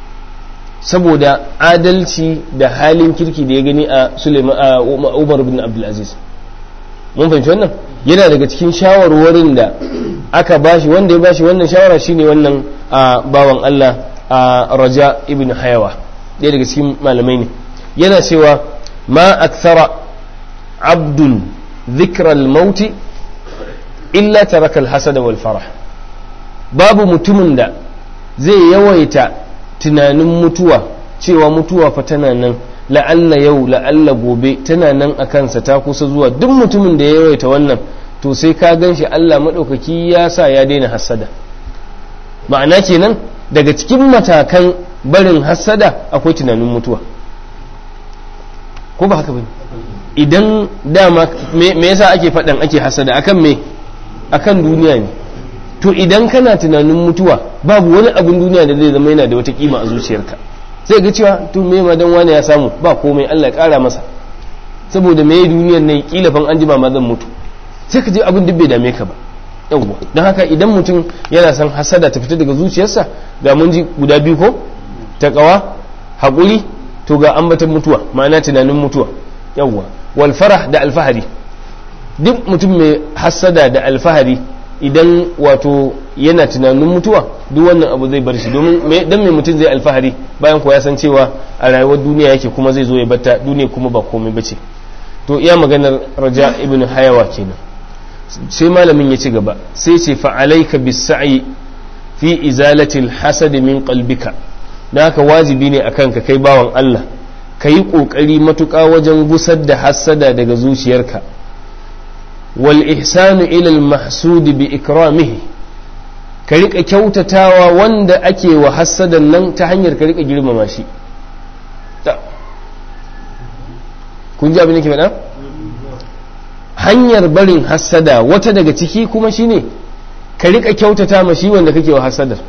saboda adalci da halin kirki da ya gani a Sulaiman a Umar ibn Abdul Aziz. Mun fahimci wannan yana daga cikin shawarwarin da aka bashi, wanda ya bashi wannan shawara shine wannan bawan Allah Raja ibn Hayawa, ɗaya daga cikin malamai ne. Yana cewa ma akthara abdun dhikra al-maut illa taraka al-hasada wal farah. Babu mutumin da zai yawaita tunanin mutuwa, cewa mutuwa fa tana nan, la'alla yau la'alla gobe tana nan a kansa, ta kusa zuwa. Duk mutumin da ya yawaita wannan to sai ka gan shi Allah maɗaukaki ya sa ya daina hassada. Ma'ana kenan daga cikin matakan barin hassada akwai tunanin mutuwa, ko ba haka bane? Idan dama me yasa ake faɗan ake hassada akan me? Akan duniya ne. To idan kana tunanin mutuwa babu wani abin duniya da zai zama yana da wata kima a zuciyarka, sai ga cewa to me ma dan wani ya samu ba komai, Allah ya kara masa, saboda me duniyar ne kila fan an jima ma zan mutu, sai ka je abin duk bai dame ka ba. Yawwa dan haka idan mutum yana son hasada ta fita daga zuciyarsa, ga mun ji guda biyu ko, taqwa, hakuri, to ga ambatan mutuwa, ma'ana tunanin mutuwa. Yawwa wal farah da alfahari. Duk mutum mai hasada da alfahari idan wato yana tunanin mutuwa, duk wannan abu zai bar shi. Domin dan mai mutum zai alfahari bayan ko ya san cewa a rayuwar duniya yake, kuma zai zo ya batta duniya kuma ba komai bace. To iya maganar Raja ibn Hayawa kenan. Sai malamin ya ci gaba sai ce fa alayka bis sa'i fi izalati al hasad min qalbika. Dan haka wajibi ne akan ka kai bawan Allah, kai kokari matuƙa wajen gusar da hasada daga zuciyarka. والإحسان إلى المحسود بإكرامه كريك كوتتاوا وند أكي وحسدا نن تحنير كريك جرم ماشي kun ji abin da ke faɗa? Hanyar barin hassada wata daga ciki kuma shine ka rika kyautata ma shi wanda kake wa hassadar.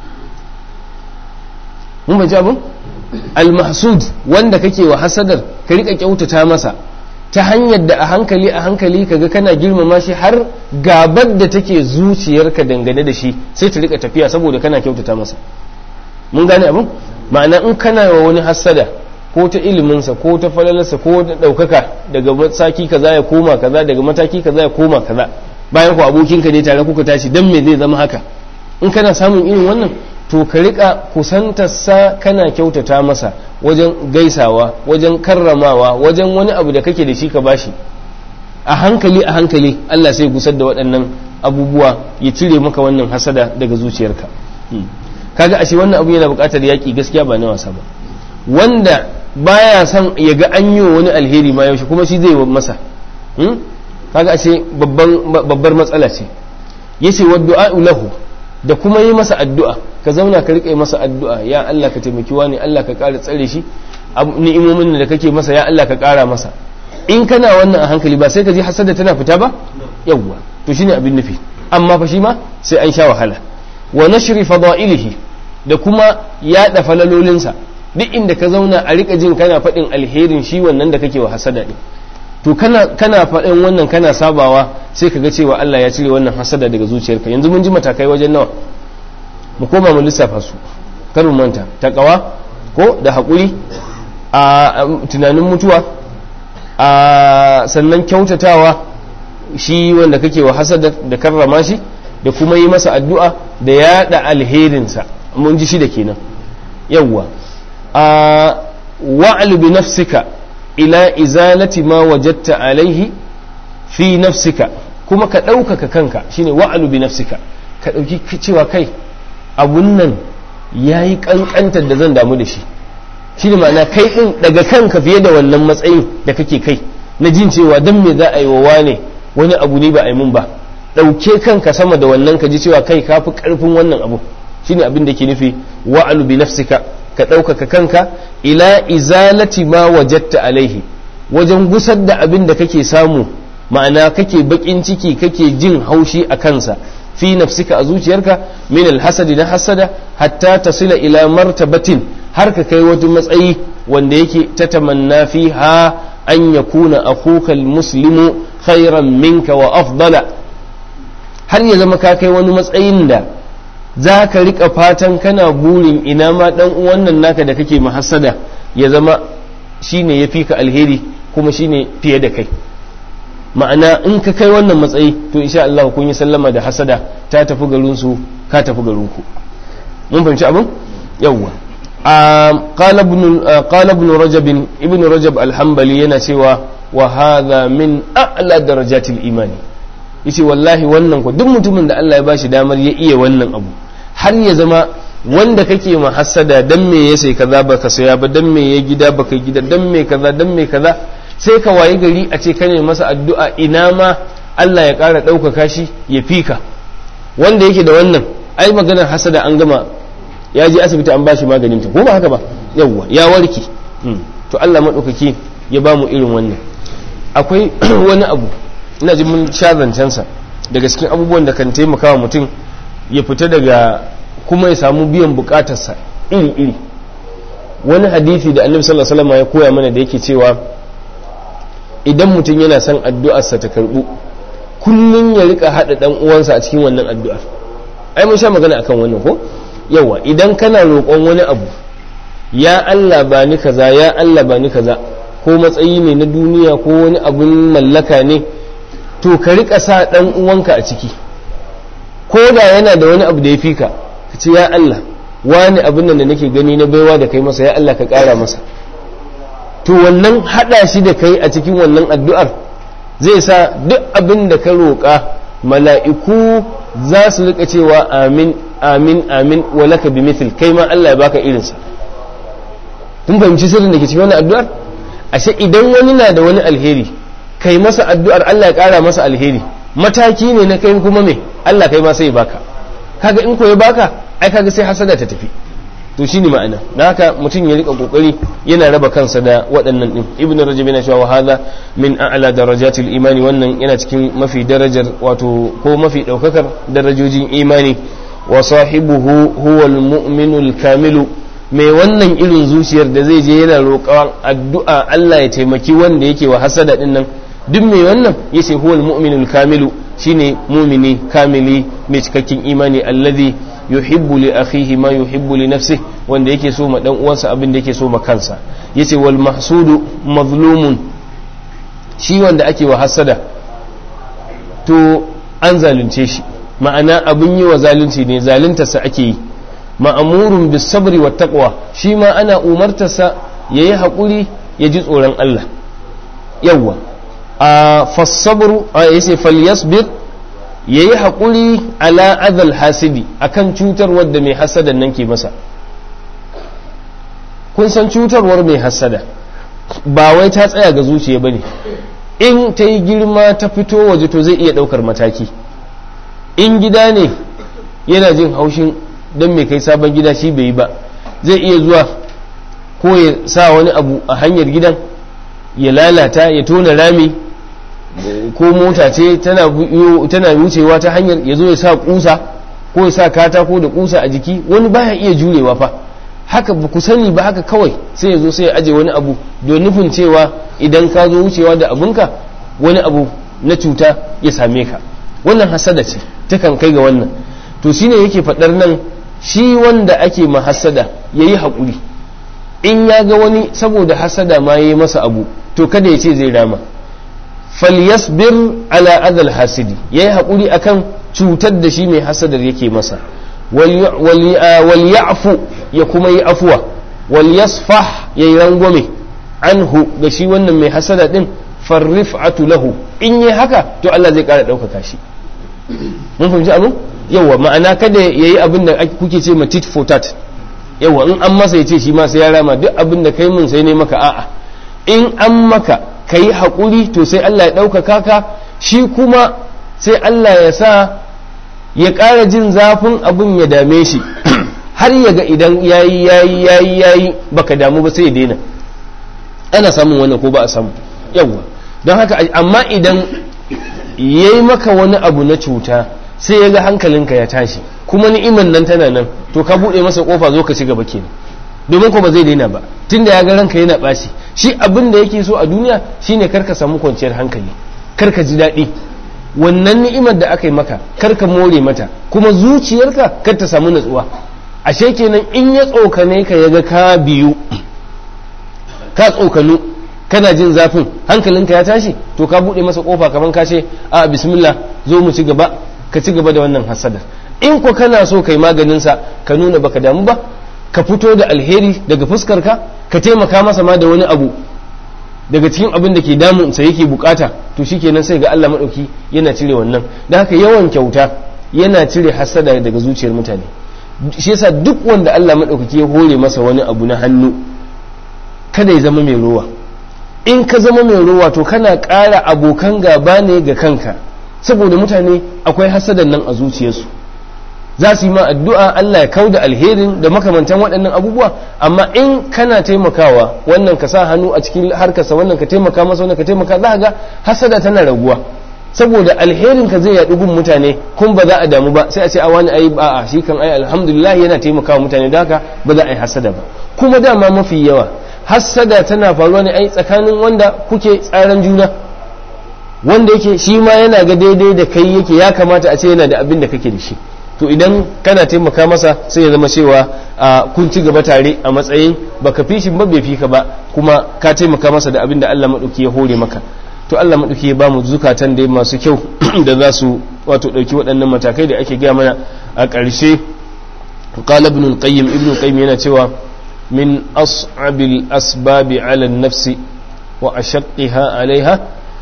Mun bai ji abin? Al-mahsud wanda kake wa hassadar ka rika kyautata masa ta hanyar da a hankali a hankali kaga kana girmama shi, har gabar da take zuciyarka dangane da shi sai ta rika tafiya saboda kana kyautata masa. Mun gane abin? Ma'ana in kana wa wani hassada ko ta iliminsa ko ta falalarsa ko da ɗaukaka daga mataki kaza ya koma kaza, daga mataki kaza ya koma kaza, bayan ku abokinka ne tare kuka tashi, dan me zai zama haka? In kana samun irin wannan to ka rika kusantarsa kana kyautata masa wajen gaisawa, wajen karramawa, wajen wani abu da kake da shi ka bashi. A hankali a hankali Allah sai gusar da waɗannan abubuwa, ya cire maka wannan hasada daga zuciyarka. Kaga ashe wannan abu yana buƙatar yaƙi gaskiya, ba na wasa ba. Wanda baya son ya ga an yi wani alheri ma yaushe kuma shi zai yi masa, kaga ashe babbar matsala ce. Yace wa du'a'u lahu, da kuma yi masa addu'a, ka zauna ka riƙe masa addu'a, ya Allah ka taimaki wani, Allah ka ƙara tsare shi, ni'imomin da kake masa ya Allah ka ƙara masa. In kana wannan a hankali ba sai ka ji hasada tana fita ba? Yawwa, to shine abin nufi. Amma fa shi ma sai an sha wahala. Wa nashri fada'ilihi, da kuma yaɗa falalolinsa. Duk inda ka zauna a riƙa jin kana faɗin alherin shi wannan da kake wa hasada ɗin. To kana kana faɗin wannan kana sabawa, sai ka ga cewa Allah ya cire wannan hasada daga zuciyarka. Yanzu mun ji matakai wajen nawa, mu koma mu lissafa su, kar mu manta. Taqwa ko da haƙuri, a tunanin mutuwa, a sannan kyautatawa shi wanda kake wa hasada da karrama shi, da kuma yi masa addu'a da yaɗa alherinsa. Mun ji shi da kenan. Yawwa a wa'al bi nafsika ila izalati ma wajadta alaihi fi nafsika, kuma ka ɗaukaka kanka, shine wa'alu bi nafsika, ka ɗauki cewa kai abun nan yayi kankantar da zan damu da shi, shine ma'ana kai din daga kanka fiye da wannan matsayin da kake kai na jin cewa dan me za a yi wa wane wani abu ne ba a yi mun ba. Ɗauke kanka sama da wannan, ka ji cewa kai kafi karfin wannan abu, shine abin da ke nufi wa'alu bi nafsika, ka ɗaukaka kanka ila izalati ma wajatta alaihi, wajen gusar da abin da kake samu, ma'ana kake bakin ciki kake jin haushi a kansa, fi nafsika a zuciyarka, min alhasadi na hasada, hatta tasila ila martabatin, har ka kai wata matsayi wanda yake ta tamanna fi ha an yakuna akhuka almuslimu khairan minka wa afdala, har ya zama ka kai wani matsayin da za ka rika fatan kana burin ina ma dan uwan nan naka da kake mahassada ya zama shine yafi ka alheri kuma shine fiye da kai. ma'ana in ka kai wannan matsayi to insha Allah kun yi sallama da hasada ta tafi garin su ka tafi garin ku. mun fahimci abin yawwa. qala ibn qala ibn rajab ibn rajab al-hanbali yana cewa wa hadha min a'la darajatil imani. yace wallahi wannan ko duk mutumin da Allah ya bashi damar ya iya wannan abu har ya zama wanda kake ma hasada dan me ya sai kaza baka saya ba, dan me ya gida baka gida, dan me kaza dan me kaza, sai ka wayi gari a ce kane masa addu'a ina ma Allah ya ƙara ɗaukaka shi ya fika. wanda yake da wannan ai maganar hasada an gama, ya je asibiti an bashi maganin ta ko ba haka ba, yawwa ya warke. to Allah maɗaukaki ya ba mu irin wannan. akwai wani abu ina jin mun sha zancensa daga cikin abubuwan da kan taimaka wa mutum ya fita daga kuma ya samu biyan bukatarsa iri-iri. wani hadisi da annabi sallallahu alaihi wasallam ya koya mana da yake cewa idan mutum yana son addu'arsa ta karbu kullun ya rika hada dan uwansa a cikin wannan addu'ar. ai mun sha magana akan wannan ko yawa, idan kana roƙon wani abu, ya Allah ba ni kaza, ya Allah ba ni kaza, ko matsayi ne na duniya ko wani abun mallaka ne, to ka rika sa dan uwanka a ciki, ko da yana da wani abu da ya fika, ka ce ya Allah wani abin nan da nake gani na baiwa da kai masa, ya Allah ka ƙara masa. to wannan hada shi da kai a cikin wannan addu'ar zai sa duk abin da ka roƙa mala'iku za su rika cewa amin amin amin walaka bi mithil, kai ma Allah ya baka irinsa. kun fahimci sirrin da ke cikin wannan addu'ar? ashe idan wani na da wani alheri kai masa addu'ar Allah ya ƙara masa alheri, mataki ne na kai kuma me Allah kai ma sai ya baka. kaga in ko ya baka ai kaga sai hasada ta tafi. to shine ma'ana dan haka mutum ya rika kokari yana raba kansa da waɗannan din. ibnu rajab yana cewa hadha min a'la darajatil imani, wannan yana cikin mafi darajar wato ko mafi daukakar darajojin imani. wa sahibuhu huwal mu'minul kamilu, mai wannan irin zuciyar da zai je yana roƙon addu'a Allah ya taimaki wanda yake wa hasada din nan, duk mai wannan yace huwal mu'minul kamilu, shine mumini kamili mai cikakken imani, alladhi yuhibbu li akhihi ma yuhibbu li nafsihi, wanda yake so ma dan uwansa abin da yake so ma kansa. yace wal mahsudu mazlumun, shi wanda ake wa hasada to an zalunce shi, ma'ana abin yi wa zalunci ne, zaluntarsa ake yi. ma'amurun bis sabri wat taqwa, shi ma ana umartarsa yayi hakuri ya ji tsoron Allah. yawwa a fasabru yace falyasbir, yayi hakuri ala adal hasidi, akan cutar wadda mai hasadan nan ke masa. kun san cutarwar mai hasada ba wai ta tsaya ga zuciya bane, in ta yi girma ta fito waje to zai iya daukar mataki. in gida ne yana jin haushin don mai kai sabon gida shi bai yi ba, zai iya zuwa ko ya sa wani abu a hanyar gidan ya lalata, ya tona rami, ko mota ce tana wucewa ta hanyar ya zo ya sa kusa ko ya sa katako da kusa a jiki, wani baya iya jurewa fa. haka ba ku sani ba, haka kawai sai ya zo sai ya aje wani abu don nufin cewa idan ka zo wucewa da abunka wani abu na cuta ya same ka. wannan hasada ce takan kai ga wannan. to shine yake faɗar nan, shi wanda ake ma hasada yayi haƙuri. in ya ga wani saboda hasada ma yayi masa abu to kada ya ce zai rama. falyasbir ala adal hasidi, yayi haƙuri akan cutar da shi mai hasadar yake masa. wal ya'fu, ya kuma yi afuwa. wal yasfah, yayi rangwame anhu ga shi wannan mai hasada din. farrif'atu lahu, in yi haka to Allah zai ƙara ɗaukaka shi. mun fahimci abin? yawa ma'ana kada yayi abin da kuke ce ma tit for tat. yawa in an masa yace shi ma sai ya rama, duk abin da kai mun sai ne maka. a'a, in an maka kai haƙuri to sai Allah ya ɗaukaka ka, shi kuma sai Allah ya sa ya ƙara jin zafin abin ya dame shi har ya ga idan yayi yayi yayi yayi baka damu ba sai ya daina. ana samun wannan ko ba a samu? yawa don haka amma idan yayi maka wani abu na cuta sai ya ga hankalinka ya tashi kuma ni'iman nan tana nan, to ka buɗe masa kofa zo ka ci gaba kenan, domin ko ba zai daina ba tunda ya ga ranka yana ɓaci. shi abin da yake so a duniya shine karka samu kwanciyar hankali, karka ji daɗi. wannan ni'imar da aka yi maka kar ka more mata, kuma zuciyarka kar ta samu natsuwa. ashe kenan in ya tsokane ka yaga ka biyu ka tsokanu kana jin zafin hankalinka ya tashi, to ka bude masa kofa kaman ka ce a bismillah zo mu ci gaba, ka ci gaba da wannan hasada. in ko kana so kai maganin sa ka nuna baka damu ba, ka fito da alheri daga fuskar ka ka taimaka masa ma da wani abu daga cikin abin da ke damun sa yake bukata, to shikenan sai ga Allah madauki yana cire wannan. dan haka yawan kyauta yana cire hasada daga zuciyar mutane. shi yasa duk wanda Allah madaukaki ya hore masa wani abu na hannu kada ya zama mai rowa. in ka zama mai rowa to kana ƙara abokan gaba ne ga kanka, saboda mutane akwai hasadan nan a zuciyarsu, za su yi ma addu'a Allah ya kauda alherin da makamantan waɗannan abubuwa. amma in kana taimakawa wannan ka sa hannu a cikin harkarsa, wannan ka taimaka masa, wannan ka taimaka, za ga hasada tana raguwa, saboda alherin ka zai yaɗu gun mutane kun ba za a damu ba, sai a ce a wani ayi a'a shi kan ai alhamdulillah yana taimakawa mutane, da haka ba za a yi hasada ba. kuma dama mafi yawa hassada tana faruwa ne ai tsakanin wanda kuke tsaran juna, wanda yake shi ma yana ga daidai da kai yake ya kamata a ce yana da abin da kake da shi, to idan kana taimaka masa sai ya zama cewa kun ci gaba tare a matsayin baka fi shi ba bai fi ka ba, kuma ka taimaka masa da abin da Allah madauki ya hore maka. to Allah madauki ya ba mu zukatan da masu kyau da za su wato dauki waɗannan matakai da ake gaya mana a ƙarshe. qala ibn al-qayyim ibn al-qayyim yana cewa min as'abil asbabi ala nafsi wa ashaqqiha alaiha,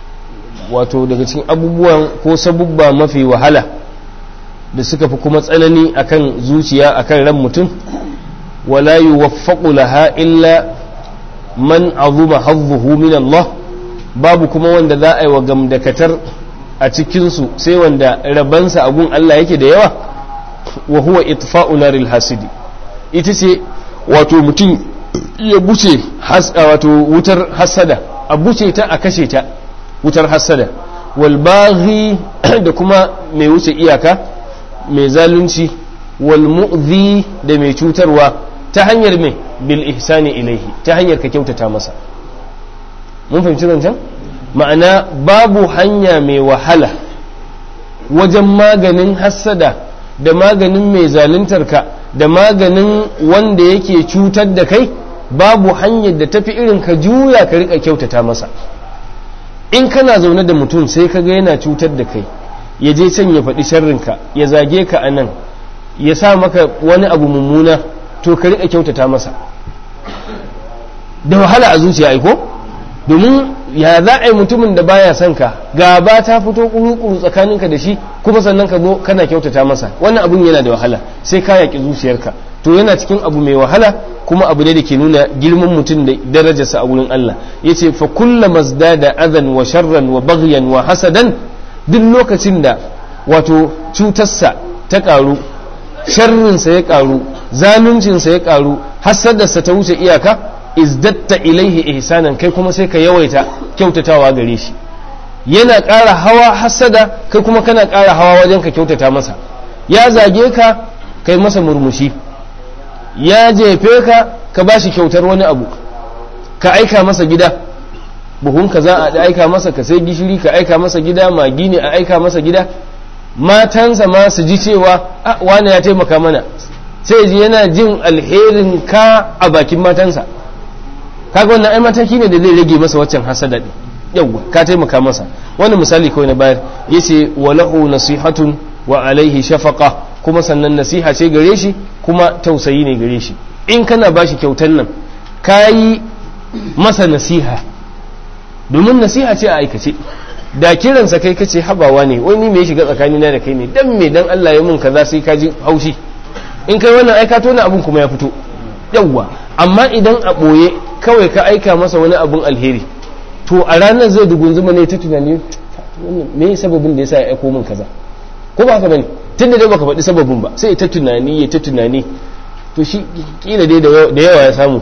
wato daga cikin abubuwan ko sabubba mafi wahala da suka fi kuma tsanani akan zuciya akan ran mutum, wala yuwaffaqu laha illa man azuma hazzuhu min Allah, babu kuma wanda za a yi wa gamdakatar a cikin su sai wanda rabansa a gun Allah yake da yawa, wa huwa itfa'u naril hasidi, ita ce wato mutum ya buce wato wutar hasada, a buce ta a kashe ta wutar hasada. wal baghi da kuma mai wuce iyaka, mai zalunci, wal mu'zi da mai cutarwa, ta hanyar mai bil ihsani ilaihi, ta hanyar ka kyautata masa. mun fahimci zancen? ma'ana babu hanya mai wahala wajen maganin hasada da maganin mai zaluntar ka da maganin wanda yake cutar da kai, babu hanyar da tafi irin ka juya ka rika kyautata masa. in kana zaune da mutum sai ka ga yana cutar da kai, ya je can ya faɗi sharrinka, ya zage ka a nan, ya sa maka wani abu mummuna, to ka rika kyautata masa. da wahala a zuciya aiko, domin ya za a yi mutumin da baya son ka, gaba ta fito kuru-kuru tsakaninka da shi, kuma sannan ka zo kana kyautata masa, wannan abun yana da wahala, sai ka yaƙi zuciyarka. to yana cikin abu mai wahala, kuma abu ne da ke nuna girman mutum da darajarsa a wurin Allah. yace fa kullama zdada adhan wa sharran wa baghyan wa hasadan, duk lokacin da wato cutarsa ta karu, sharrinsa ya karu, zaluncinsa ya karu, hasadarsa ta wuce iyaka, izdatta ilaihi ihsanan, kai kuma sai ka yawaita kyautatawa gare shi. yana ƙara hawa hasada, kai kuma kana ƙara hawa wajen ka kyautata masa. ya zage ka kai masa murmushi, ya jefe ka ka ba shi kyautar wani abu, ka aika masa gida buhun ka za a aika masa, ka sai gishiri ka aika masa gida, magi ne a aika masa gida, matansa ma su ji cewa a wani ya taimaka mana, sai ji yana jin alherin ka a bakin matansa. kaga wannan ai mataki ne da zai rage masa waccan hasada din, yawwa ka taimaka masa. wannan misali kawai na bayar. yace walahu nasihatun wa alaihi shafaqa, kuma sannan nasiha ce gare shi kuma tausayi ne gare shi. in kana bashi kyautan nan kayi masa nasiha, domin nasiha ce a aikace. da kiransa kai kace habawa ne wai ni me ya shiga tsakanina da kai ne, dan me dan Allah ya mun kaza sai ka ji haushi, in kai wannan aika tona abun kuma ya fito, yawwa. amma idan a ɓoye kawai ka aika masa wani abun alheri, to a ranar zai dugunzuma ne ta tunani me sababin da yasa ya aiko min kaza, ko ba haka bane? tunda dai baka faɗi sababin ba, sai ta tunani ya ta tunani, to shi kila dai da yawa ya samu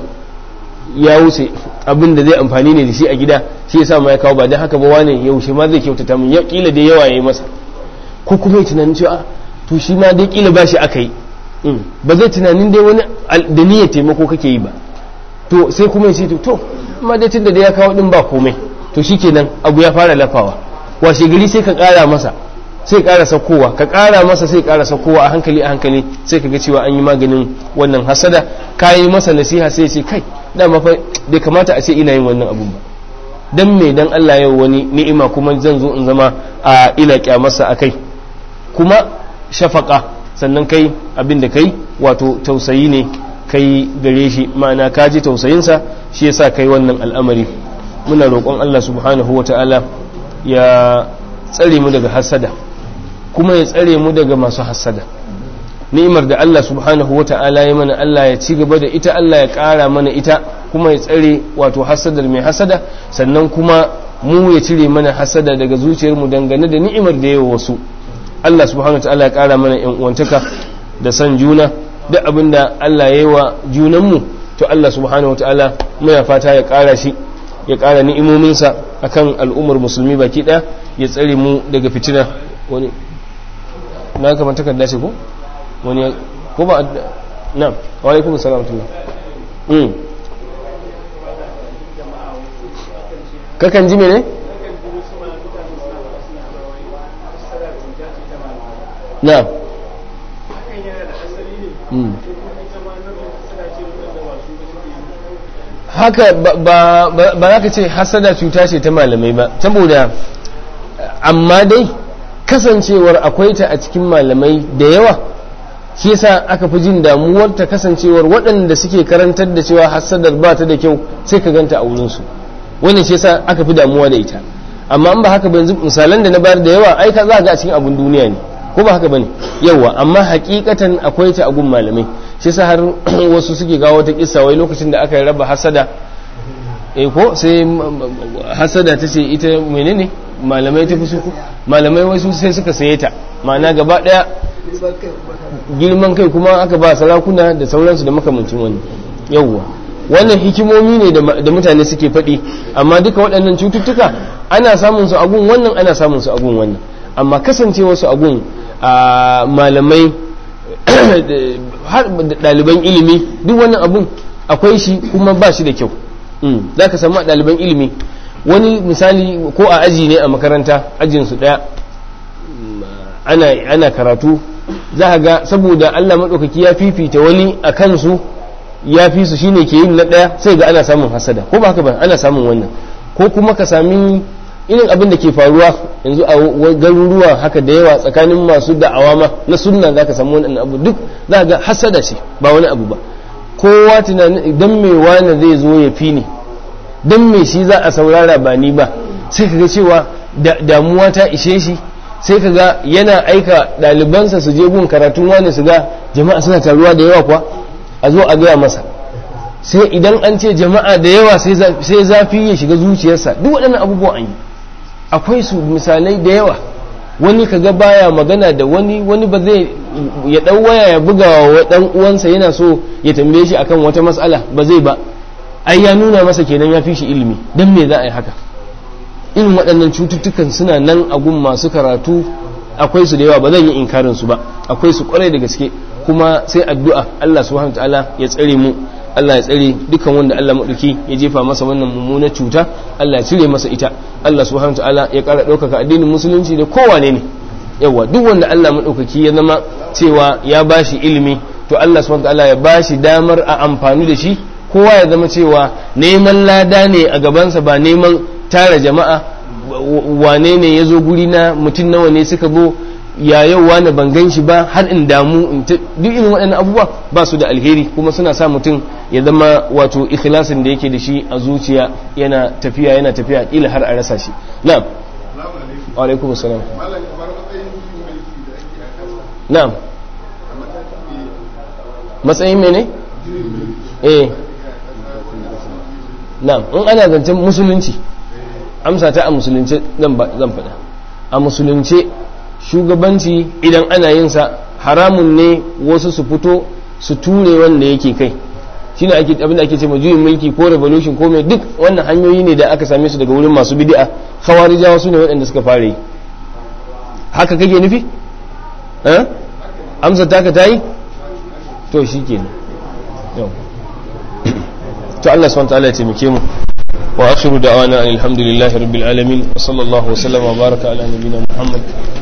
ya wuce abin da zai amfani ne da shi a gida, shi yasa ma ya kawo, ba dan haka ba wane yaushe ma zai kyautata min, kila dai yawa yayi masa, ko kuma ya tunanin cewa to shi ma dai kila ba shi aka yi, ba zai tunanin dai wani da niyyar taimako kake yi ba, to sai kuma ya ce to amma dai tunda da ya kawo din ba komai, to shikenan abu ya fara lafawa. washe gari sai ka ƙara masa sai ƙara saukowa ka ƙara masa sai ƙara saukowa a hankali a hankali sai ka ga cewa an yi maganin wannan hasada ka yi masa nasiha sai ce kai dama fa bai kamata a ce ina yin wannan abun ba dan me dan Allah yau wani ni'ima kuma zan zo in zama a ina kyamarsa akai kuma shafaka sannan kai abin da kai wato tausayi ne kai gare shi ma'ana ka ji tausayinsa shi yasa kai wannan al'amari muna roƙon Allah subhanahu wata'ala ya tsare mu daga hasada kuma ya tsare mu daga masu hasada ni'imar da Allah subhanahu wata'ala ya mana Allah ya ci gaba da ita Allah ya ƙara mana ita kuma ya tsare wato hasadar mai hasada sannan kuma mu ya cire mana hasada daga zuciyarmu dangane da ni'imar da yawa wasu Allah subhanahu wata'ala ya ƙara mana yan uwantaka da san juna duk abinda Allah ya yi wa junanmu to Allah subhanahu wata'ala muna fata ya ƙara shi ya ƙara ni'imominsa akan al'ummar musulmi baki ɗaya ya tsare mu daga fitina wani na kamar takarda ce ko wani ko ba na wa alaikum assalam mm kakan ji mene na mm haka ba za ka ce hasada cuta ce ta malamai ba saboda amma dai kasancewar akwai ta a cikin malamai da yawa shi yasa aka fi jin damuwar ta kasancewar waɗanda suke karantar da cewa hasadar ba ta da kyau sai ka ganta a wurinsu wannan shi yasa aka fi damuwa da ita amma an ba haka ba yanzu misalan da na bayar da yawa ai ka za ga a cikin abun duniya ne ko ba haka bane yawa amma hakikatan akwai ta a gun malamai shi yasa har wasu suke kawo wata kissa wai lokacin da aka raba hasada eh ko sai hasada ta ce ita menene malamai ta fi su malamai wasu sai suka saye ta ma'ana gaba daya girman kai kuma aka ba sarakuna da sauransu da makamancin wani yawwa wannan hikimomi ne da mutane suke faɗi amma duka waɗannan cututtuka ana samun su a gun wannan ana samun su a gun wannan amma kasancewa su a gun malamai har ɗaliban ilimi duk wannan abun akwai shi kuma ba shi da kyau za ka samu ɗaliban ilimi wani misali ko a aji ne a makaranta ajinsu ɗaya ana, ana karatu za a ga saboda Allah maɗaukaki ya fifita wani a kansu ya fi su shine ke yin na ɗaya sai ga ana samun hasada ko ba haka ba ana samun wannan ko kuma ka sami irin abin da ke faruwa yanzu a garuruwa haka da yawa tsakanin masu da'awa ma na sunna za ka samu wannan abu duk za ga hasada ce ba wani abu ba kowa tunanin idan mai wani zai zo ya fi ni don me shi za a saurara ba ni ba sai kaga cewa damuwa ta ishe shi sai kaga yana aika ɗalibansa su je gun karatun wani su ga jama'a suna taruwa da yawa kuwa a zo a gaya masa sai idan an ce jama'a da yawa sai zafi ya shiga zuciyarsa duk waɗannan abubuwan an yi akwai su misalai da yawa wani kaga baya magana da wani wani ba zai ya ɗau waya ya buga wa ɗan uwansa yana so ya tambaye shi akan wata matsala ba zai ba ai ya nuna masa kenan ya fi shi ilimi don me za a yi haka irin waɗannan cututtukan suna nan a gun masu karatu akwai su da yawa ba zan yi inkarin su ba akwai su kwarai da gaske kuma sai addu'a Allah subhanahu wataala ya tsare mu Allah ya tsare dukkan wanda Allah maɗauki ya jefa masa wannan mummunar cuta Allah ya cire masa ita Allah subhanahu wataala ya ƙara ɗaukaka addinin musulunci da kowane ne yawa duk wanda Allah maɗaukaki ya zama cewa ya bashi ilimi to Allah subhanahu wataala ya bashi damar a amfani da shi kowa ya zama cewa neman lada ne a gabansa ba neman tara jama'a wane ne ya zo guri na mutum nawa ne suka zo ya yau wane ban gan shi ba har in damu duk irin waɗannan abubuwa ba su da alheri kuma suna sa mutum ya zama wato ikhlasin da yake da shi a zuciya yana tafiya yana tafiya kila har a rasa shi na'am wa alaikum assalam na'am matsayin mene eh na'am in ana zancen musulunci amsa ta a musulunce zan faɗa a musulunce shugabanci idan ana yin sa haramun ne wasu su fito su ture wanda yake kai shine ake abin da ake cewa juyin mulki ko revolution ko mai duk wannan hanyoyi ne da aka same su daga wurin masu bid'a khawarijawa su ne waɗanda suka fara yi haka kake nufi eh amsa ta ka tayi to shikenan yau to Allah subhanahu wa ta'ala ya taimake mu wa akhiru da'wana alhamdulillahi rabbil alamin wa sallallahu wa sallama wa baraka ala nabiyyina Muhammad